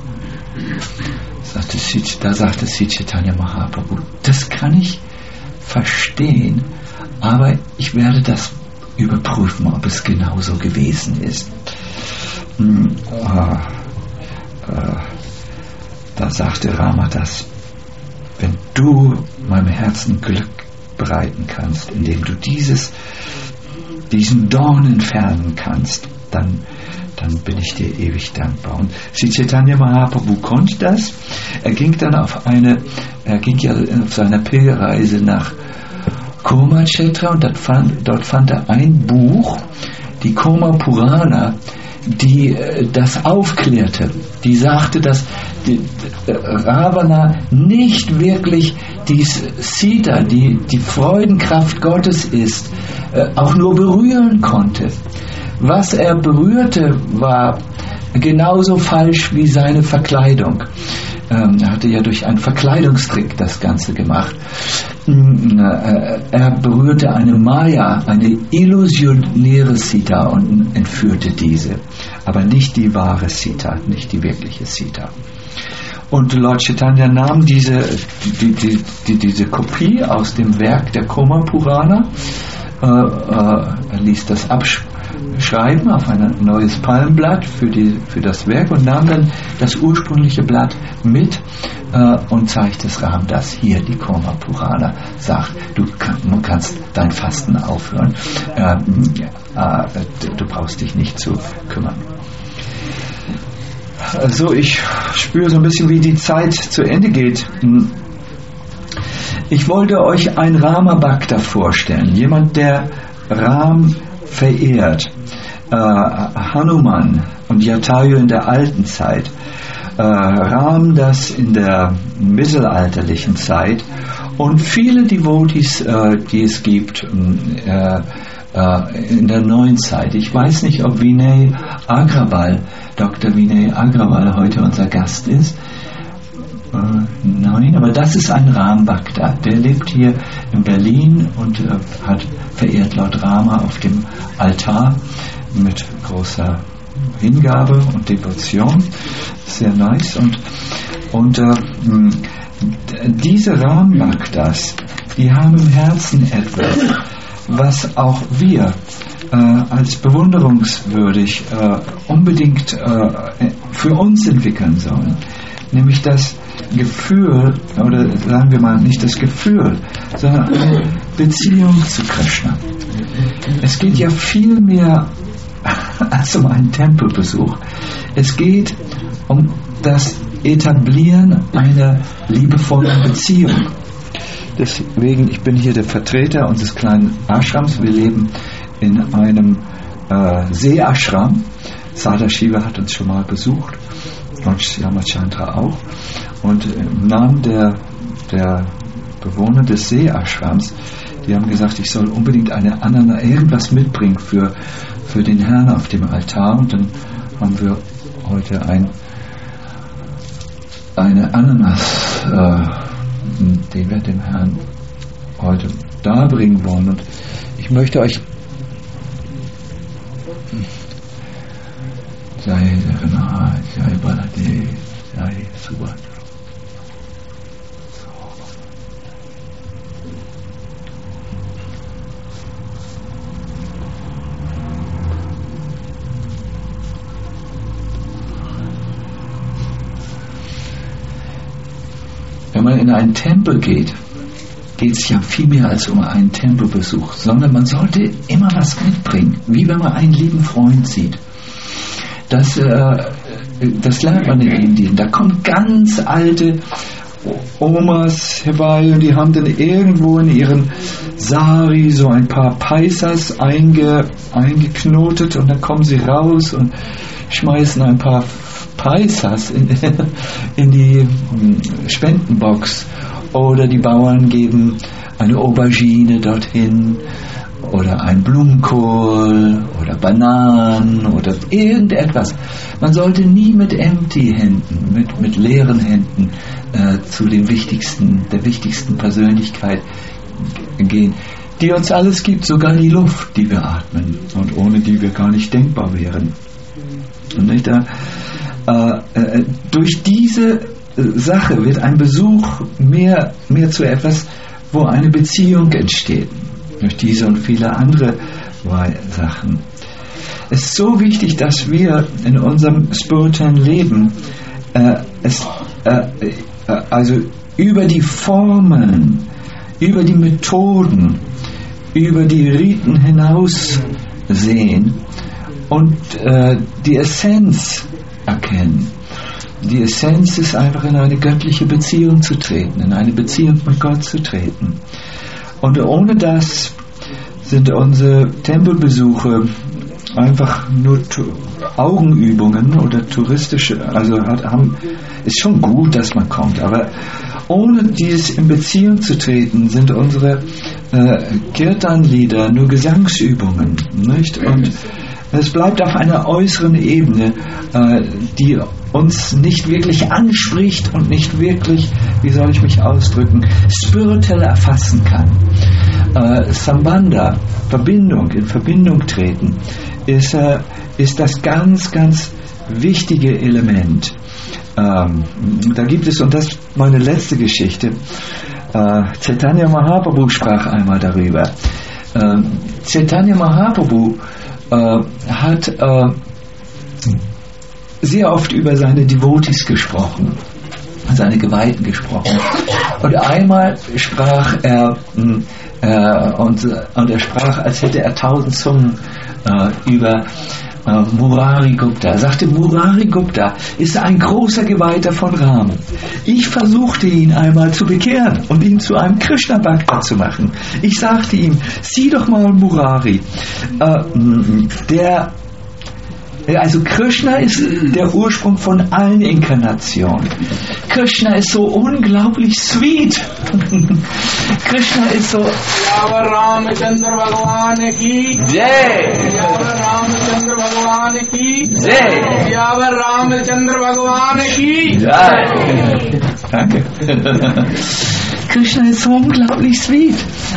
Da sagte Sri Chaitanya Mahaprabhu, das kann ich verstehen, aber ich werde das überprüfen, ob es genauso gewesen ist. Da sagte Rama, wenn du meinem Herzen Glück bereiten kannst, indem du diesen Dorn entfernen kannst, dann bin ich dir ewig dankbar. Und Sri Chaitanya Mahaprabhu konnte das. Er ging ja auf seiner Pilgerreise nach Kurmakshetra und dort fand er ein Buch, die Koma Purana, die das aufklärte. Die sagte, dass Ravana nicht wirklich die Sita, die Freudenkraft Gottes ist, auch nur berühren konnte. Was er berührte, war genauso falsch wie seine Verkleidung. Er hatte ja durch einen Verkleidungstrick das Ganze gemacht. Er berührte eine Maya, eine illusionäre Sita und entführte diese. Aber nicht die wahre Sita, nicht die wirkliche Sita. Und Lord Chaitanya nahm diese Kopie aus dem Werk der Koma Purana, er ließ das abschreiben auf ein neues Palmblatt für das Werk und nahm dann das ursprüngliche Blatt mit und zeigte es Ramdas. Hier, die Koma Purana sagt, du kannst dein Fasten aufhören, du brauchst dich nicht zu kümmern. Also ich spüre so ein bisschen, wie die Zeit zu Ende geht. Ich wollte euch ein Rama Bhakta vorstellen, jemand, der Ram verehrt, Hanuman und Jatayu in der alten Zeit, Ram das in der mittelalterlichen Zeit und viele Devotees, die es gibt in der neuen Zeit. Ich weiß nicht, ob Vinay Agrawal, Dr. Vinay Agrawal heute unser Gast ist. Nein, aber das ist ein Ram Bhakta. Der lebt hier in Berlin und verehrt Lord Rama auf dem Altar mit großer Hingabe und Devotion. Sehr nice. Und diese Ram Bhaktas, die haben im Herzen etwas, was auch wir als bewunderungswürdig unbedingt für uns entwickeln sollen. Nämlich das Gefühl, oder sagen wir mal nicht das Gefühl, sondern eine Beziehung zu Krishna. Es geht ja viel mehr als um einen Tempelbesuch. Es geht um das Etablieren einer liebevollen Beziehung. Deswegen, ich bin hier der Vertreter unseres kleinen Ashrams. Wir leben in einem See-Ashram. Sadashiva hat uns schon mal besucht und Shyamachandra auch. Und im Namen der Bewohner des See-Ashrams, die haben gesagt, ich soll unbedingt irgendwas mitbringen für den Herrn auf dem Altar. Und dann haben wir heute eine Ananas, die wir dem Herrn heute darbringen wollen. Und ich möchte euch Jai Jagannath, Jai Baladev, Jai Subhadra. Wenn man in einen Tempel geht es ja viel mehr als um einen Tempelbesuch, sondern man sollte immer was mitbringen, wie wenn man einen lieben Freund sieht. Das lernt man in Indien. Da kommen ganz alte Omas herbei und die haben dann irgendwo in ihren Sari so ein paar Paisas eingeknotet und dann kommen sie raus und schmeißen ein paar Paisas in die Spendenbox, oder die Bauern geben eine Aubergine dorthin oder ein Blumenkohl oder Bananen oder irgendetwas. Man sollte nie mit empty Händen, mit leeren Händen zu der wichtigsten Persönlichkeit gehen, die uns alles gibt, sogar die Luft, die wir atmen und ohne die wir gar nicht denkbar wären. Und nicht, durch diese Sache wird ein Besuch mehr zu etwas, wo eine Beziehung entsteht. Durch diese und viele andere Sachen. Es ist so wichtig, dass wir in unserem spirituellen Leben also über die Formeln, über die Methoden, über die Riten hinaus sehen und die Essenz erkennen. Die Essenz ist einfach, in eine göttliche Beziehung zu treten, in eine Beziehung mit Gott zu treten. Und ohne das sind unsere Tempelbesuche einfach nur Augenübungen oder touristische, also ist schon gut, dass man kommt, aber ohne dieses in Beziehung zu treten, sind unsere Kirtan-Lieder nur Gesangsübungen, nicht? Und es bleibt auf einer äußeren Ebene, die uns nicht wirklich anspricht und nicht wirklich, wie soll ich mich ausdrücken, spirituell erfassen kann. Sambandha, in Verbindung treten, ist das ganz, ganz wichtige Element. Da gibt es, und das ist meine letzte Geschichte, Chaitanya Mahaprabhu sprach einmal darüber. Chaitanya Mahaprabhu hat sehr oft über seine Devotees gesprochen, seine Geweihten gesprochen. Und einmal sprach er, und er sprach, als hätte er 1000 Zungen über Murari Gupta. Er sagte, Murari Gupta ist ein großer Geweihter von Ram. Ich versuchte ihn einmal zu bekehren und ihn zu einem Krishna-Bhakta zu machen. Ich sagte ihm, sieh doch mal Murari. Also Krishna ist der Ursprung von allen Inkarnationen. Krishna ist so unglaublich sweet. Krishna ist so... Ramachandra Bhagavan ki Jai. Ramachandra Bhagavan ki Jai. Ramachandra Bhagavan ki Jai. Danke. Krishna ist so unglaublich sweet.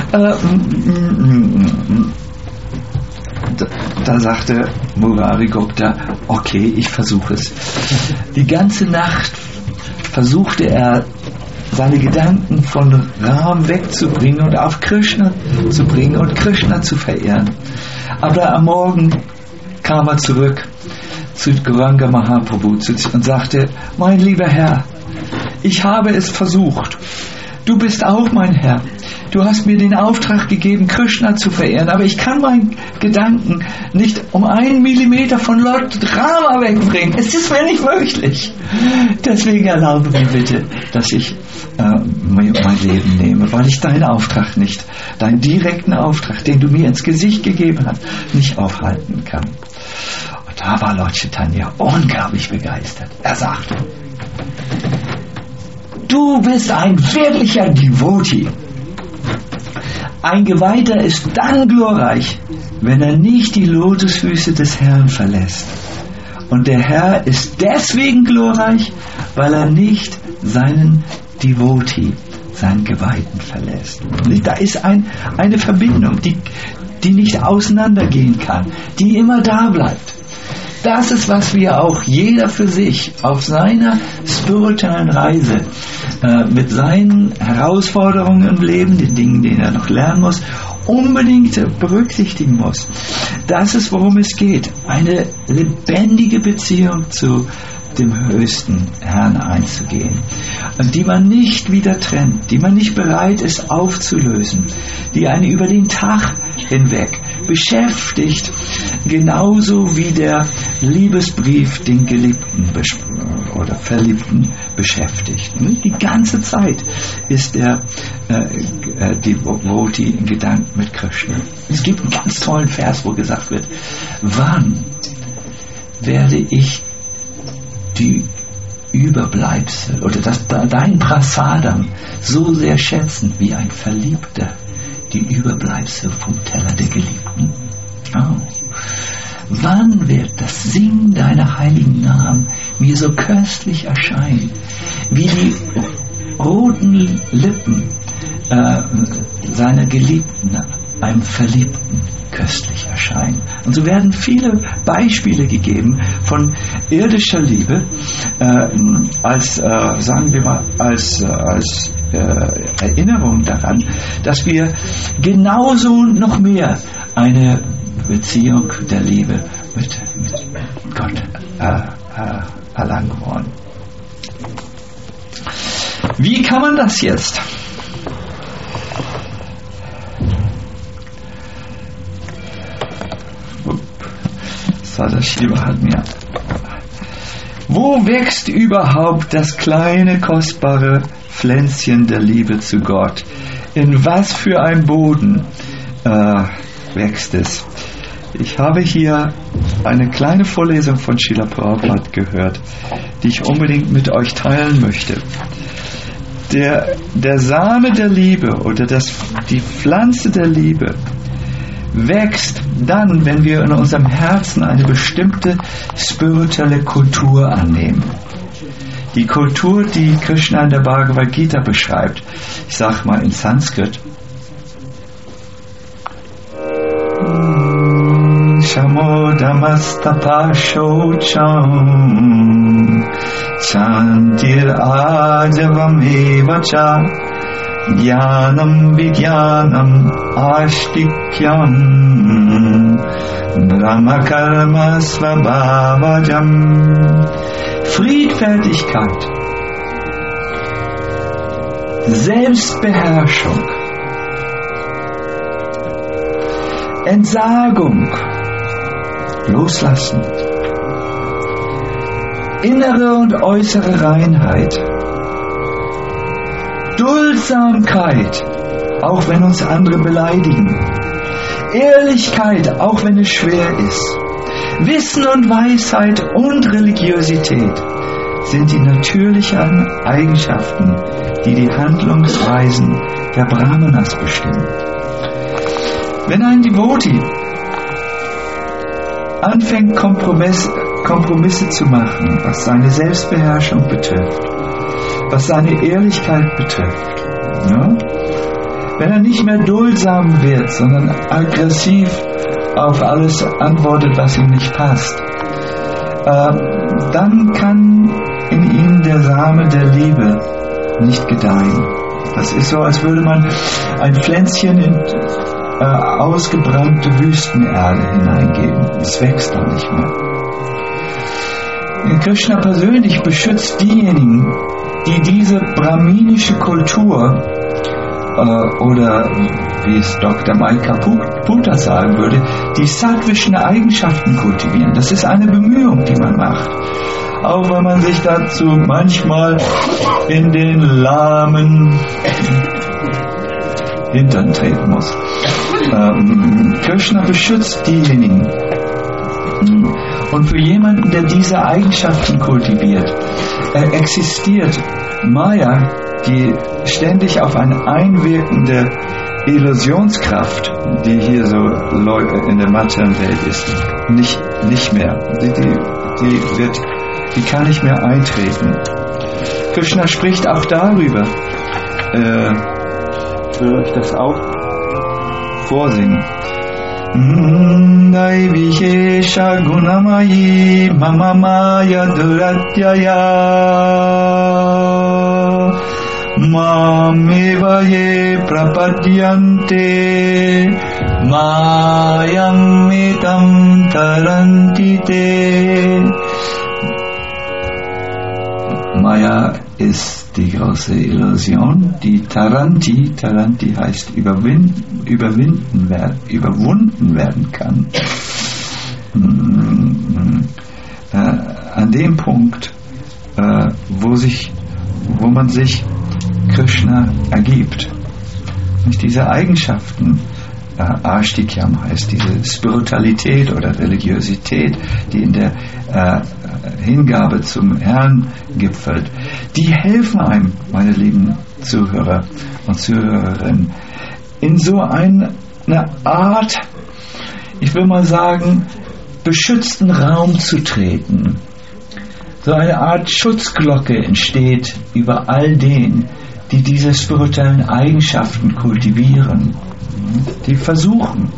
Da sagte Murari Gupta, okay, ich versuche es. Die ganze Nacht versuchte er, seine Gedanken von Ram wegzubringen und auf Krishna zu bringen und Krishna zu verehren. Aber am Morgen kam er zurück zu Gauranga Mahaprabhu und sagte, mein lieber Herr, ich habe es versucht. Du bist auch mein Herr. Du hast mir den Auftrag gegeben, Krishna zu verehren, aber ich kann meinen Gedanken nicht um 1 Millimeter von Lord Rama wegbringen. Es ist mir nicht möglich. Deswegen erlaube mir bitte, dass ich mein Leben nehme, weil ich deinen Auftrag nicht, deinen direkten Auftrag, den du mir ins Gesicht gegeben hast, nicht aufhalten kann. Und da war Lord Chaitanya unglaublich begeistert. Er sagte, du bist ein wirklicher Devotee. Ein Geweihter ist dann glorreich, wenn er nicht die Lotusfüße des Herrn verlässt. Und der Herr ist deswegen glorreich, weil er nicht seinen Devotee, seinen Geweihten verlässt. Da ist eine Verbindung, die nicht auseinandergehen kann, die immer da bleibt. Das ist, was wir auch jeder für sich auf seiner spirituellen Reise mit seinen Herausforderungen im Leben, den Dingen, denen er noch lernen muss, unbedingt berücksichtigen muss. Das ist, worum es geht. Eine lebendige Beziehung zu dem höchsten Herrn einzugehen, die man nicht wieder trennt, die man nicht bereit ist aufzulösen, die einen über den Tag hinweg beschäftigt, genauso wie der Liebesbrief den Geliebten oder Verliebten beschäftigt. Die ganze Zeit ist der Devotee in Gedanken mit Krishna. Es gibt einen ganz tollen Vers, wo gesagt wird, wann werde ich die Überbleibsel oder dein Prasadam so sehr schätzen wie ein Verliebter die Überbleibsel vom Teller der Geliebten. Oh. Wann wird das Singen deiner heiligen Namen mir so köstlich erscheinen, wie die roten Lippen seiner Geliebten einem Verliebten köstlich erscheinen. Und so werden viele Beispiele gegeben von irdischer Liebe sagen wir mal, als Erinnerung daran, dass wir genauso noch mehr eine Beziehung der Liebe mit Gott erlangen wollen. Wie kann man das jetzt? Sadashiva hat mir. Wo wächst überhaupt das kleine, kostbare Pflänzchen der Liebe zu Gott? In was für ein Boden wächst es? Ich habe hier eine kleine Vorlesung von Srila Prabhupada gehört, die ich unbedingt mit euch teilen möchte. Der Same der Liebe oder die Pflanze der Liebe wächst dann, wenn wir in unserem Herzen eine bestimmte spirituelle Kultur annehmen. Die Kultur, die Krishna in der Bhagavad Gita beschreibt. Ich sage mal in Sanskrit. Shamodamastapasocham Chantir Ajavamevacha Jnanam Vijnanam Ashtikyam Brahmakarma Svabhavajam. Friedfertigkeit, Selbstbeherrschung, Entsagung, Loslassen, innere und äußere Reinheit, Duldsamkeit, auch wenn uns andere beleidigen, Ehrlichkeit, auch wenn es schwer ist, Wissen und Weisheit und Religiosität sind die natürlichen Eigenschaften, die die Handlungsweisen der Brahmanas bestimmen. Wenn ein Devotee anfängt, Kompromisse zu machen, was seine Selbstbeherrschung betrifft, was seine Ehrlichkeit betrifft, ja? Wenn er nicht mehr duldsam wird, sondern aggressiv auf alles antwortet, was ihm nicht passt, dann kann in ihm der Same der Liebe nicht gedeihen. Das ist so, als würde man ein Pflänzchen in ausgebrannte Wüstenerde hineingeben. Es wächst dann nicht mehr. Krishna persönlich beschützt diejenigen, die diese brahminische Kultur oder wie es Dr. Maika Puta sagen würde, die sattvischen Eigenschaften kultivieren. Das ist eine Bemühung, die man macht. Auch wenn man sich dazu manchmal in den lahmen Hintern treten muss. Krishna beschützt diejenigen. Und für jemanden, der diese Eigenschaften kultiviert, existiert Maya, die ständig auf eine einwirkende Illusionskraft, die hier so in der Materienwelt ist, nicht mehr. Die kann nicht mehr eintreten. Krishna spricht auch darüber. Will ich das auch vorsingen? Naivishesha gunamayi mama maya duratyaya mameva ye prapadyante mayam etam tarantite. Maya ist die große Illusion, die Taranti heißt überwunden werden kann. An dem Punkt, wo man sich Krishna ergibt. Nicht diese Eigenschaften, Ashtikyam heißt diese Spiritualität oder Religiosität, die in der Hingabe zum Herrn gipfelt, die helfen einem, meine lieben Zuhörer und Zuhörerinnen, in so eine Art, ich will mal sagen, beschützten Raum zu treten. So eine Art Schutzglocke entsteht über all denen, die diese spirituellen Eigenschaften kultivieren, die versuchen.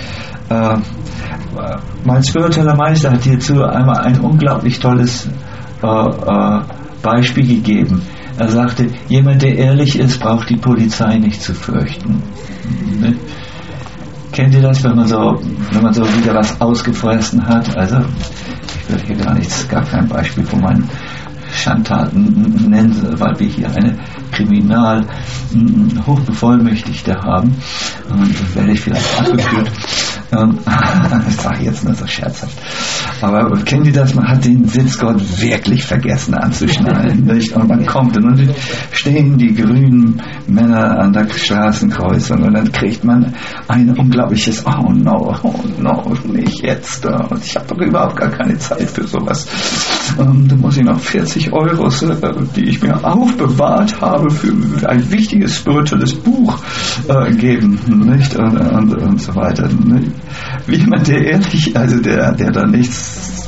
Mein spiritueller Meister hat hierzu einmal ein unglaublich tolles Beispiel gegeben. Er sagte, jemand, der ehrlich ist, braucht die Polizei nicht zu fürchten. Kennt ihr das, wenn man so wieder was ausgefressen hat? Also, ich will hier gar kein Beispiel von meinen Schandtaten nennen, weil wir hier eine Hochbevollmächtigte haben. Und das werde ich vielleicht abgeführt. Ich sage jetzt nur so scherzhaft. Aber kennt ihr das? Man hat den Sitzgurt wirklich vergessen anzuschnallen. Nicht? Und man kommt und dann stehen die grünen Männer an der Straßenkreuzung und dann kriegt man ein unglaubliches oh no, nicht jetzt. Und ich habe doch überhaupt gar keine Zeit für sowas. Da muss ich noch 40 Euros, die ich mir aufbewahrt habe, für ein wichtiges spirituelles Buch geben. Nicht? Und so weiter. Nicht? Wie jemand, der ehrlich, also der da nichts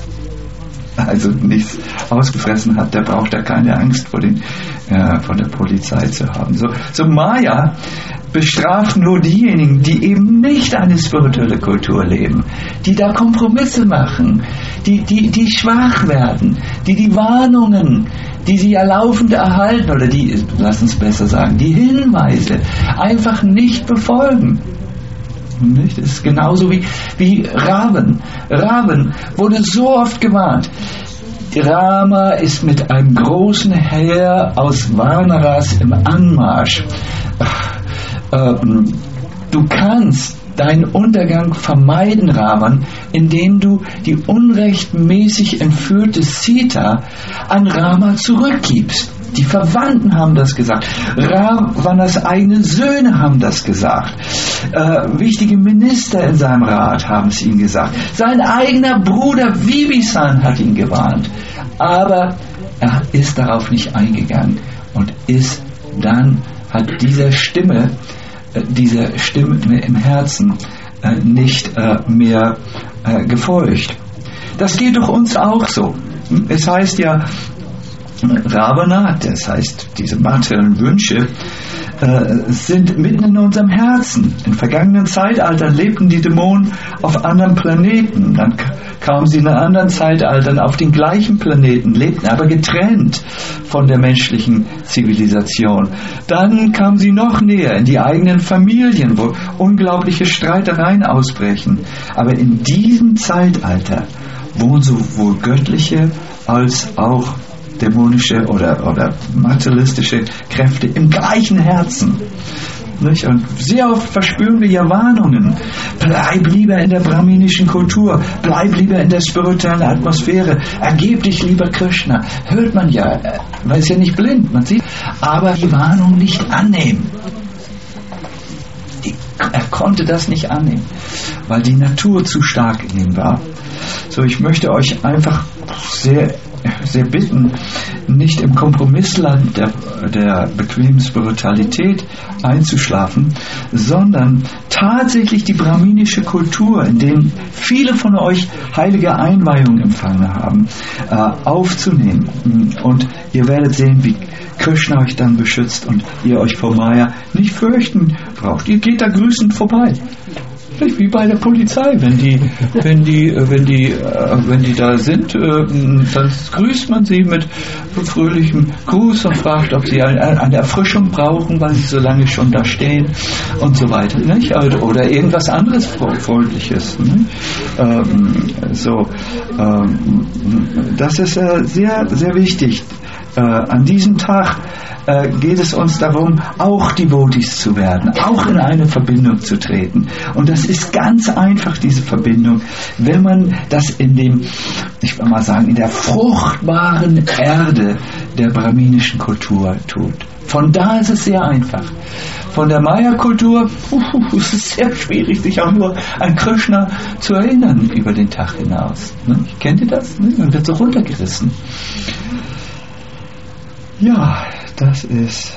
ausgefressen hat, der braucht da keine Angst vor der Polizei zu haben. So Maya bestraft nur diejenigen, die eben nicht eine spirituelle Kultur leben, die da Kompromisse machen, die schwach werden, die Warnungen, die sie ja laufend erhalten, oder lass uns besser sagen, die Hinweise einfach nicht befolgen. Nicht? Das ist genauso wie Ravan. Ravan wurde so oft gewarnt. Rama ist mit einem großen Heer aus Vanaras im Anmarsch. Du kannst deinen Untergang vermeiden, Ravan, indem du die unrechtmäßig entführte Sita an Rama zurückgibst. Die Verwandten haben das gesagt. Ravanas eigene Söhne haben das gesagt. Wichtige Minister in seinem Rat haben es ihm gesagt. Sein eigener Bruder Vibhisan hat ihn gewarnt. Aber er ist darauf nicht eingegangen und hat dieser Stimme im Herzen nicht mehr gefolgt. Das geht doch uns auch so. Es heißt ja, Ravana, das heißt, diese materiellen Wünsche sind mitten in unserem Herzen. In vergangenen Zeitaltern lebten die Dämonen auf anderen Planeten. Dann kamen sie in anderen Zeitaltern auf den gleichen Planeten, lebten aber getrennt von der menschlichen Zivilisation. Dann kamen sie noch näher in die eigenen Familien, wo unglaubliche Streitereien ausbrechen. Aber in diesem Zeitalter wohnen sowohl göttliche als auch dämonische oder materialistische Kräfte im gleichen Herzen. Nicht? Und sehr oft verspüren wir ja Warnungen. Bleib lieber in der brahminischen Kultur, bleib lieber in der spirituellen Atmosphäre, ergeb dich lieber Krishna. Hört man ja, man ist ja nicht blind, man sieht, aber die Warnung nicht annehmen. Er konnte das nicht annehmen, weil die Natur zu stark in ihm war. So, ich möchte euch einfach sehr bitten, nicht im Kompromissland der bequemen Spiritualität einzuschlafen, sondern tatsächlich die brahminische Kultur, in der viele von euch heilige Einweihungen empfangen haben, aufzunehmen. Und ihr werdet sehen, wie Krishna euch dann beschützt und ihr euch vor Maya nicht fürchten braucht. Ihr geht da grüßend vorbei. Wie bei der Polizei, wenn die da sind, dann grüßt man sie mit fröhlichem Gruß und fragt, ob sie eine Erfrischung brauchen, weil sie so lange schon da stehen und so weiter, nicht? Oder irgendwas anderes Freundliches. Das ist sehr, sehr wichtig. An diesem Tag geht es uns darum, auch Devotees zu werden, auch in eine Verbindung zu treten. Und das ist ganz einfach, diese Verbindung, wenn man das in der fruchtbaren Erde der brahminischen Kultur tut. Von da ist es sehr einfach. Von der Maya-Kultur ist es sehr schwierig, sich auch nur an Krishna zu erinnern über den Tag hinaus. Ne? Kennt ihr das? Ne? Man wird so runtergerissen. Ja, das ist...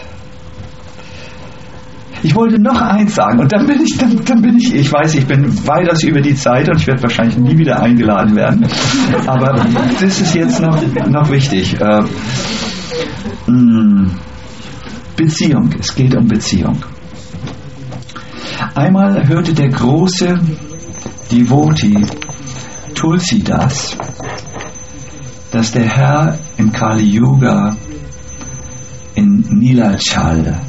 Ich wollte noch eins sagen und dann bin ich weiß, ich bin weitaus über die Zeit und ich werde wahrscheinlich nie wieder eingeladen werden, aber das ist jetzt noch wichtig. Beziehung, es geht um Beziehung. Einmal hörte der große Devotee Tulsidas, dass der Herr im Kali Yuga in Nilachal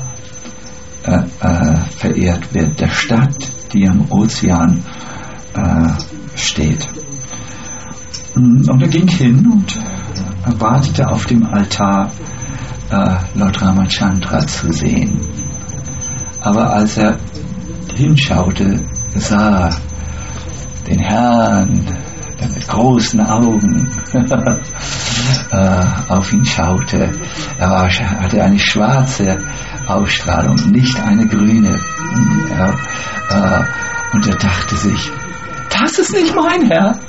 verehrt wird, der Stadt, die am Ozean steht. Und er ging hin und wartete auf dem Altar, Lord Ramachandra zu sehen. Aber als er hinschaute, sah er den Herrn, der mit großen Augen auf ihn schaute. Er hatte eine schwarze Ausstrahlung, nicht eine grüne. Und er dachte sich, das ist nicht mein Herr.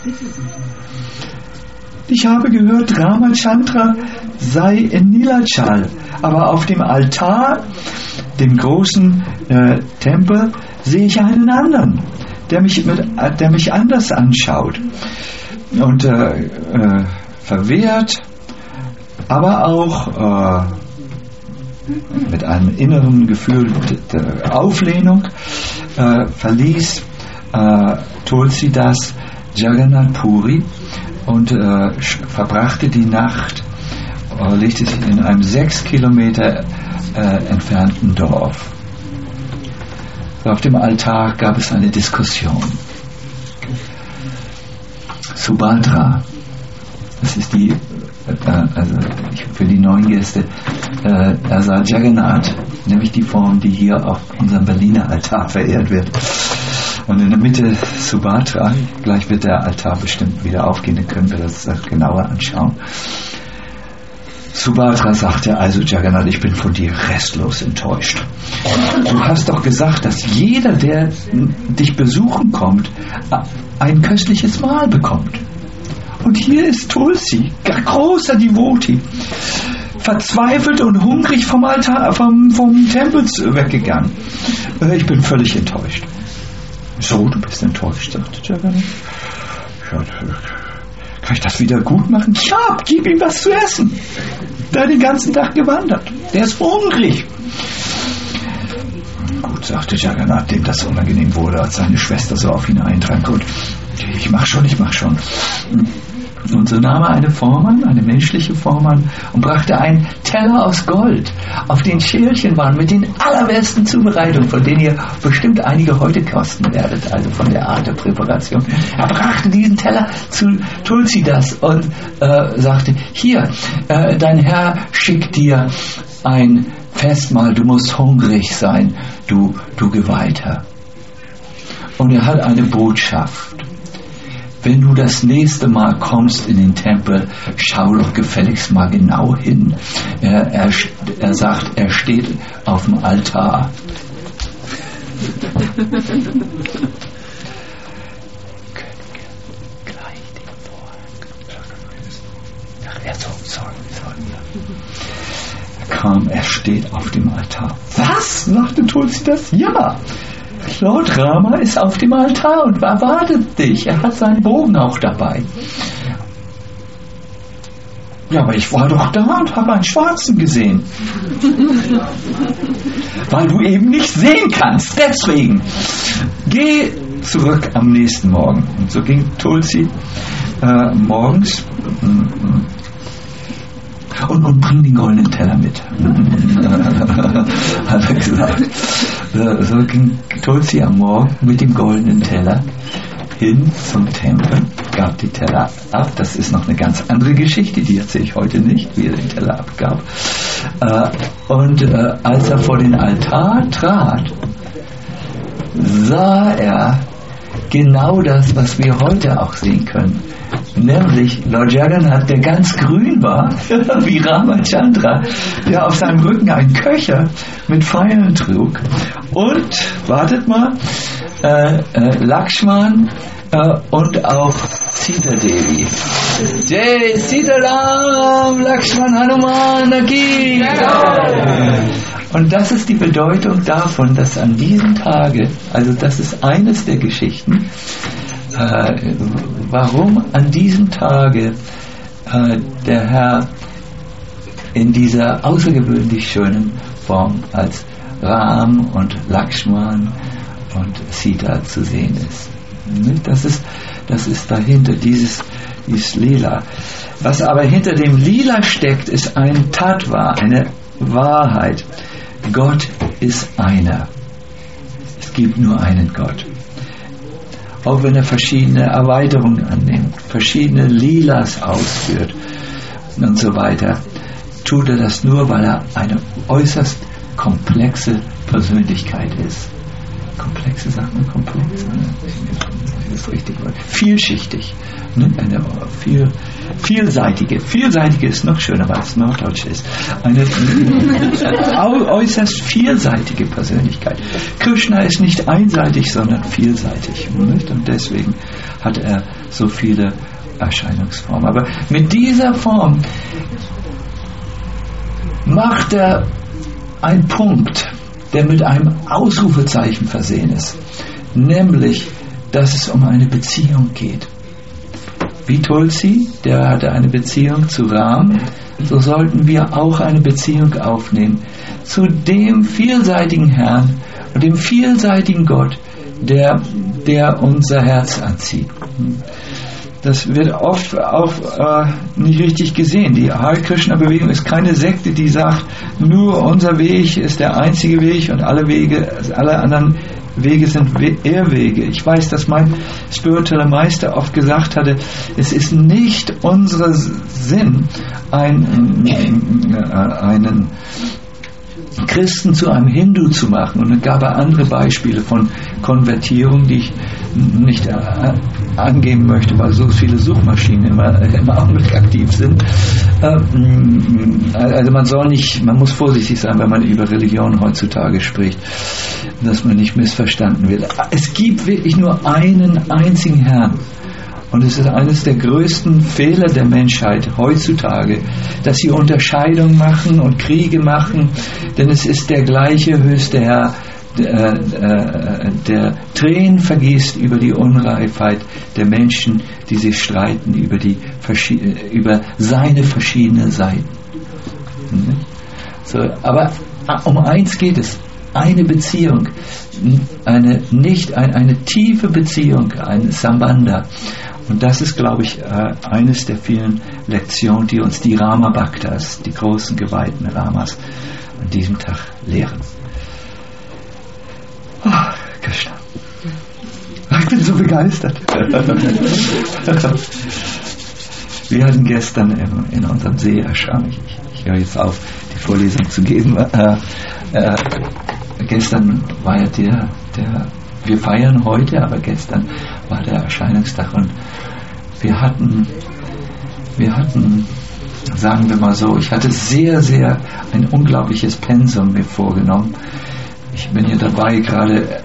Ich habe gehört, Ramachandra sei in Nilachal, aber auf dem Altar, dem großen Tempel, sehe ich einen anderen, der mich anders anschaut und verwehrt, aber auch mit einem inneren Gefühl der Auflehnung verließ Tulsidas Jagannath Puri und verbrachte die Nacht, legte sich in einem 6 Kilometer entfernten Dorf. Auf dem Altar gab es eine Diskussion. Subhadra, das ist die, also für die neuen Gäste, er sah Jagannath, nämlich die Form, die hier auf unserem Berliner Altar verehrt wird. Und in der Mitte Subhadra, gleich wird der Altar bestimmt wieder aufgehen, dann können wir das genauer anschauen. Subhadra sagte also, Jagannath, ich bin von dir restlos enttäuscht. Du hast doch gesagt, dass jeder, der dich besuchen kommt, ein köstliches Mahl bekommt. Und hier ist Tulsi, großer Devoti, verzweifelt und hungrig vom Altar, vom Tempel weggegangen. Ich bin völlig enttäuscht. So, du bist enttäuscht, sagte Jagannath. Ja, kann ich das wieder gut machen? Ja, gib ihm was zu essen. Der hat den ganzen Tag gewandert. Der ist hungrig. Gut, sagte Jagannath, dem das unangenehm wurde, als seine Schwester so auf ihn eindrang. Gut, ich mach schon. Und so nahm er eine Form an, eine menschliche Form an, und brachte einen Teller aus Gold, auf den Schälchen waren mit den allerbesten Zubereitungen, von denen ihr bestimmt einige heute kosten werdet, also von der Art der Präparation. Er brachte diesen Teller zu Tulsidas und sagte, hier, dein Herr schickt dir ein Festmahl, du musst hungrig sein, du Geweihter. Und er hat eine Botschaft. Wenn du das nächste Mal kommst in den Tempel, schau doch gefälligst mal genau hin. Er sagt, er steht auf dem Altar. Er steht auf dem Altar. Was? Sagte Tulsi das? Ja. Lord Rama ist auf dem Altar und erwartet dich. Er hat seinen Bogen auch dabei. Ja, aber ich war doch da und habe einen Schwarzen gesehen. Weil du eben nicht sehen kannst. Deswegen. Geh zurück am nächsten Morgen. Und so ging Tulsi morgens und bring den goldenen Teller mit. Hat er gesagt. So ging Tulsi am Morgen mit dem goldenen Teller hin zum Tempel, gab die Teller ab. Das ist noch eine ganz andere Geschichte, die erzähle ich heute nicht, wie er den Teller abgab. Und als er vor den Altar trat, sah er genau das, was wir heute auch sehen können. Nämlich Lord Jagannath, der ganz grün war, wie Ramachandra, der auf seinem Rücken einen Köcher mit Pfeilen trug. Und, wartet mal, Lakshman und auch Sita Devi. Jai Sitaram, Lakshman Hanuman Ki. Und das ist die Bedeutung davon, dass an diesem Tage, also das ist eines der Geschichten, warum an diesem Tage der Herr in dieser außergewöhnlich schönen Form als Ram und Lakshman und Sita zu sehen ist. Das ist dahinter, dieses Lila. Was aber hinter dem Lila steckt, ist ein Tattva, eine Wahrheit. Gott ist einer. Es gibt nur einen Gott. Auch wenn er verschiedene Erweiterungen annimmt, verschiedene Lilas ausführt und so weiter, tut er das nur, weil er eine äußerst komplexe Persönlichkeit ist. Komplexe, sagt man komplex? das richtige Wort, vielschichtig. Ne? Eine vielseitige. Vielseitige ist noch schöner, weil es Norddeutsch ist. Eine äußerst vielseitige Persönlichkeit. Krishna ist nicht einseitig, sondern vielseitig. Nicht? Und deswegen hat er so viele Erscheinungsformen. Aber mit dieser Form macht er einen Punkt, der mit einem Ausrufezeichen versehen ist. Nämlich, dass es um eine Beziehung geht. Wie Tulsi, der hatte eine Beziehung zu Ram, so sollten wir auch eine Beziehung aufnehmen zu dem vielseitigen Herrn und dem vielseitigen Gott, der unser Herz anzieht. Das wird oft auch nicht richtig gesehen. Die Hare Krishna Bewegung ist keine Sekte, die sagt, nur unser Weg ist der einzige Weg und alle anderen Wege sind Irrwege. Ich weiß, dass mein spiritueller Meister oft gesagt hatte, es ist nicht unser Sinn, einen Christen zu einem Hindu zu machen. Und dann gab er andere Beispiele von Konvertierung, die ich nicht angeben möchte, weil so viele Suchmaschinen im Augenblick aktiv sind. Also man muss vorsichtig sein, wenn man über Religion heutzutage spricht, dass man nicht missverstanden wird. Es gibt wirklich nur einen einzigen Herrn. Und es ist eines der größten Fehler der Menschheit heutzutage, dass sie Unterscheidung machen und Kriege machen, denn es ist der gleiche höchste Herr, der Tränen vergießt über die Unreifheit der Menschen, die sich streiten über seine verschiedenen Seiten. So, aber um eins geht es. Eine Beziehung, eine tiefe Beziehung, ein Sambandha. Und das ist, glaube ich, eines der vielen Lektionen, die uns die Rama Bhaktas, die großen geweihten Ramas, an diesem Tag lehren. Oh, Krishna. Ich bin so begeistert. Wir hatten gestern in unserem See-Ashram, ich höre jetzt auf, die Vorlesung zu geben, gestern war ja wir feiern heute, aber gestern war der Erscheinungstag und wir hatten, sagen wir mal so, ich hatte sehr, sehr ein unglaubliches Pensum mir vorgenommen. Ich bin hier dabei, gerade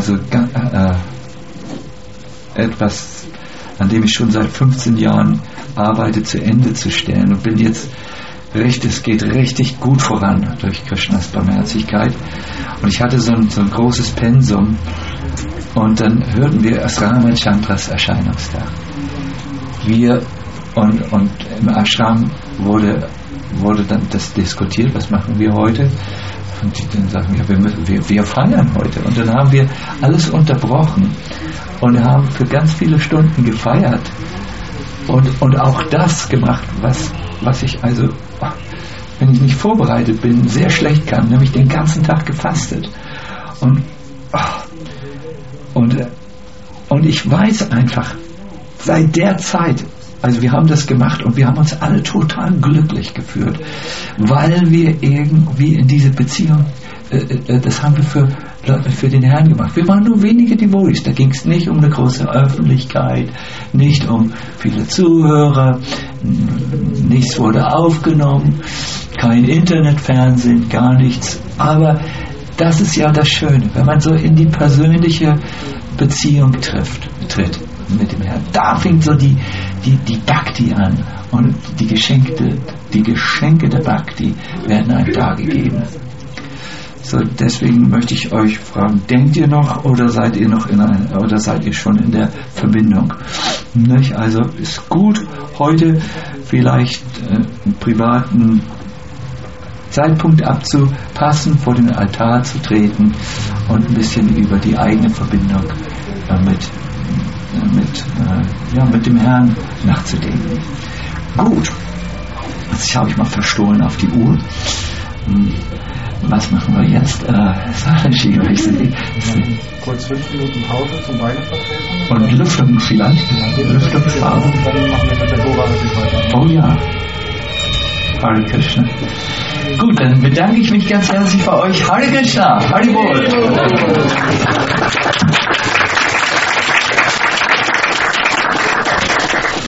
etwas, an dem ich schon seit 15 Jahren arbeite, zu Ende zu stellen und bin jetzt es geht richtig gut voran durch Krishnas Barmherzigkeit. Und ich hatte so ein großes Pensum und dann hörten wir erst Ramachandras Erscheinungstag. Und im Ashram wurde dann das diskutiert, was machen wir heute? Und dann sagten wir feiern heute. Und dann haben wir alles unterbrochen und haben für ganz viele Stunden gefeiert und auch das gemacht, was ich also, wenn ich nicht vorbereitet bin, sehr schlecht kann, nämlich den ganzen Tag gefastet. Und ich weiß einfach, seit der Zeit, also wir haben das gemacht und wir haben uns alle total glücklich gefühlt, weil wir irgendwie in diese Beziehung, das haben wir für den Herrn gemacht. Wir waren nur wenige Devotees, da ging es nicht um eine große Öffentlichkeit, nicht um viele Zuhörer, nichts wurde aufgenommen, kein Internetfernsehen, gar nichts. Aber das ist ja das Schöne, wenn man so in die persönliche Beziehung tritt mit dem Herrn. Da fängt so die Bhakti an und die Geschenke der Bhakti werden einem dargegeben. So, deswegen möchte ich euch fragen, denkt ihr noch oder seid ihr schon in der Verbindung? Nicht? Also ist gut, heute vielleicht einen privaten Zeitpunkt abzupassen, vor den Altar zu treten und ein bisschen über die eigene Verbindung mit dem Herrn nachzudenken. Gut, jetzt schaue ich mal verstohlen auf die Uhr. Was machen wir jetzt? Kurz 5 Minuten Pause zum Beine vertreten. Und Lüftung vielleicht? Lüftungsfarbe. Und dann machen wir mit der Dora weiter. Oh ja. Hare Krishna. Gut, dann bedanke ich mich ganz herzlich bei euch. Hare Krishna. Hare Bol.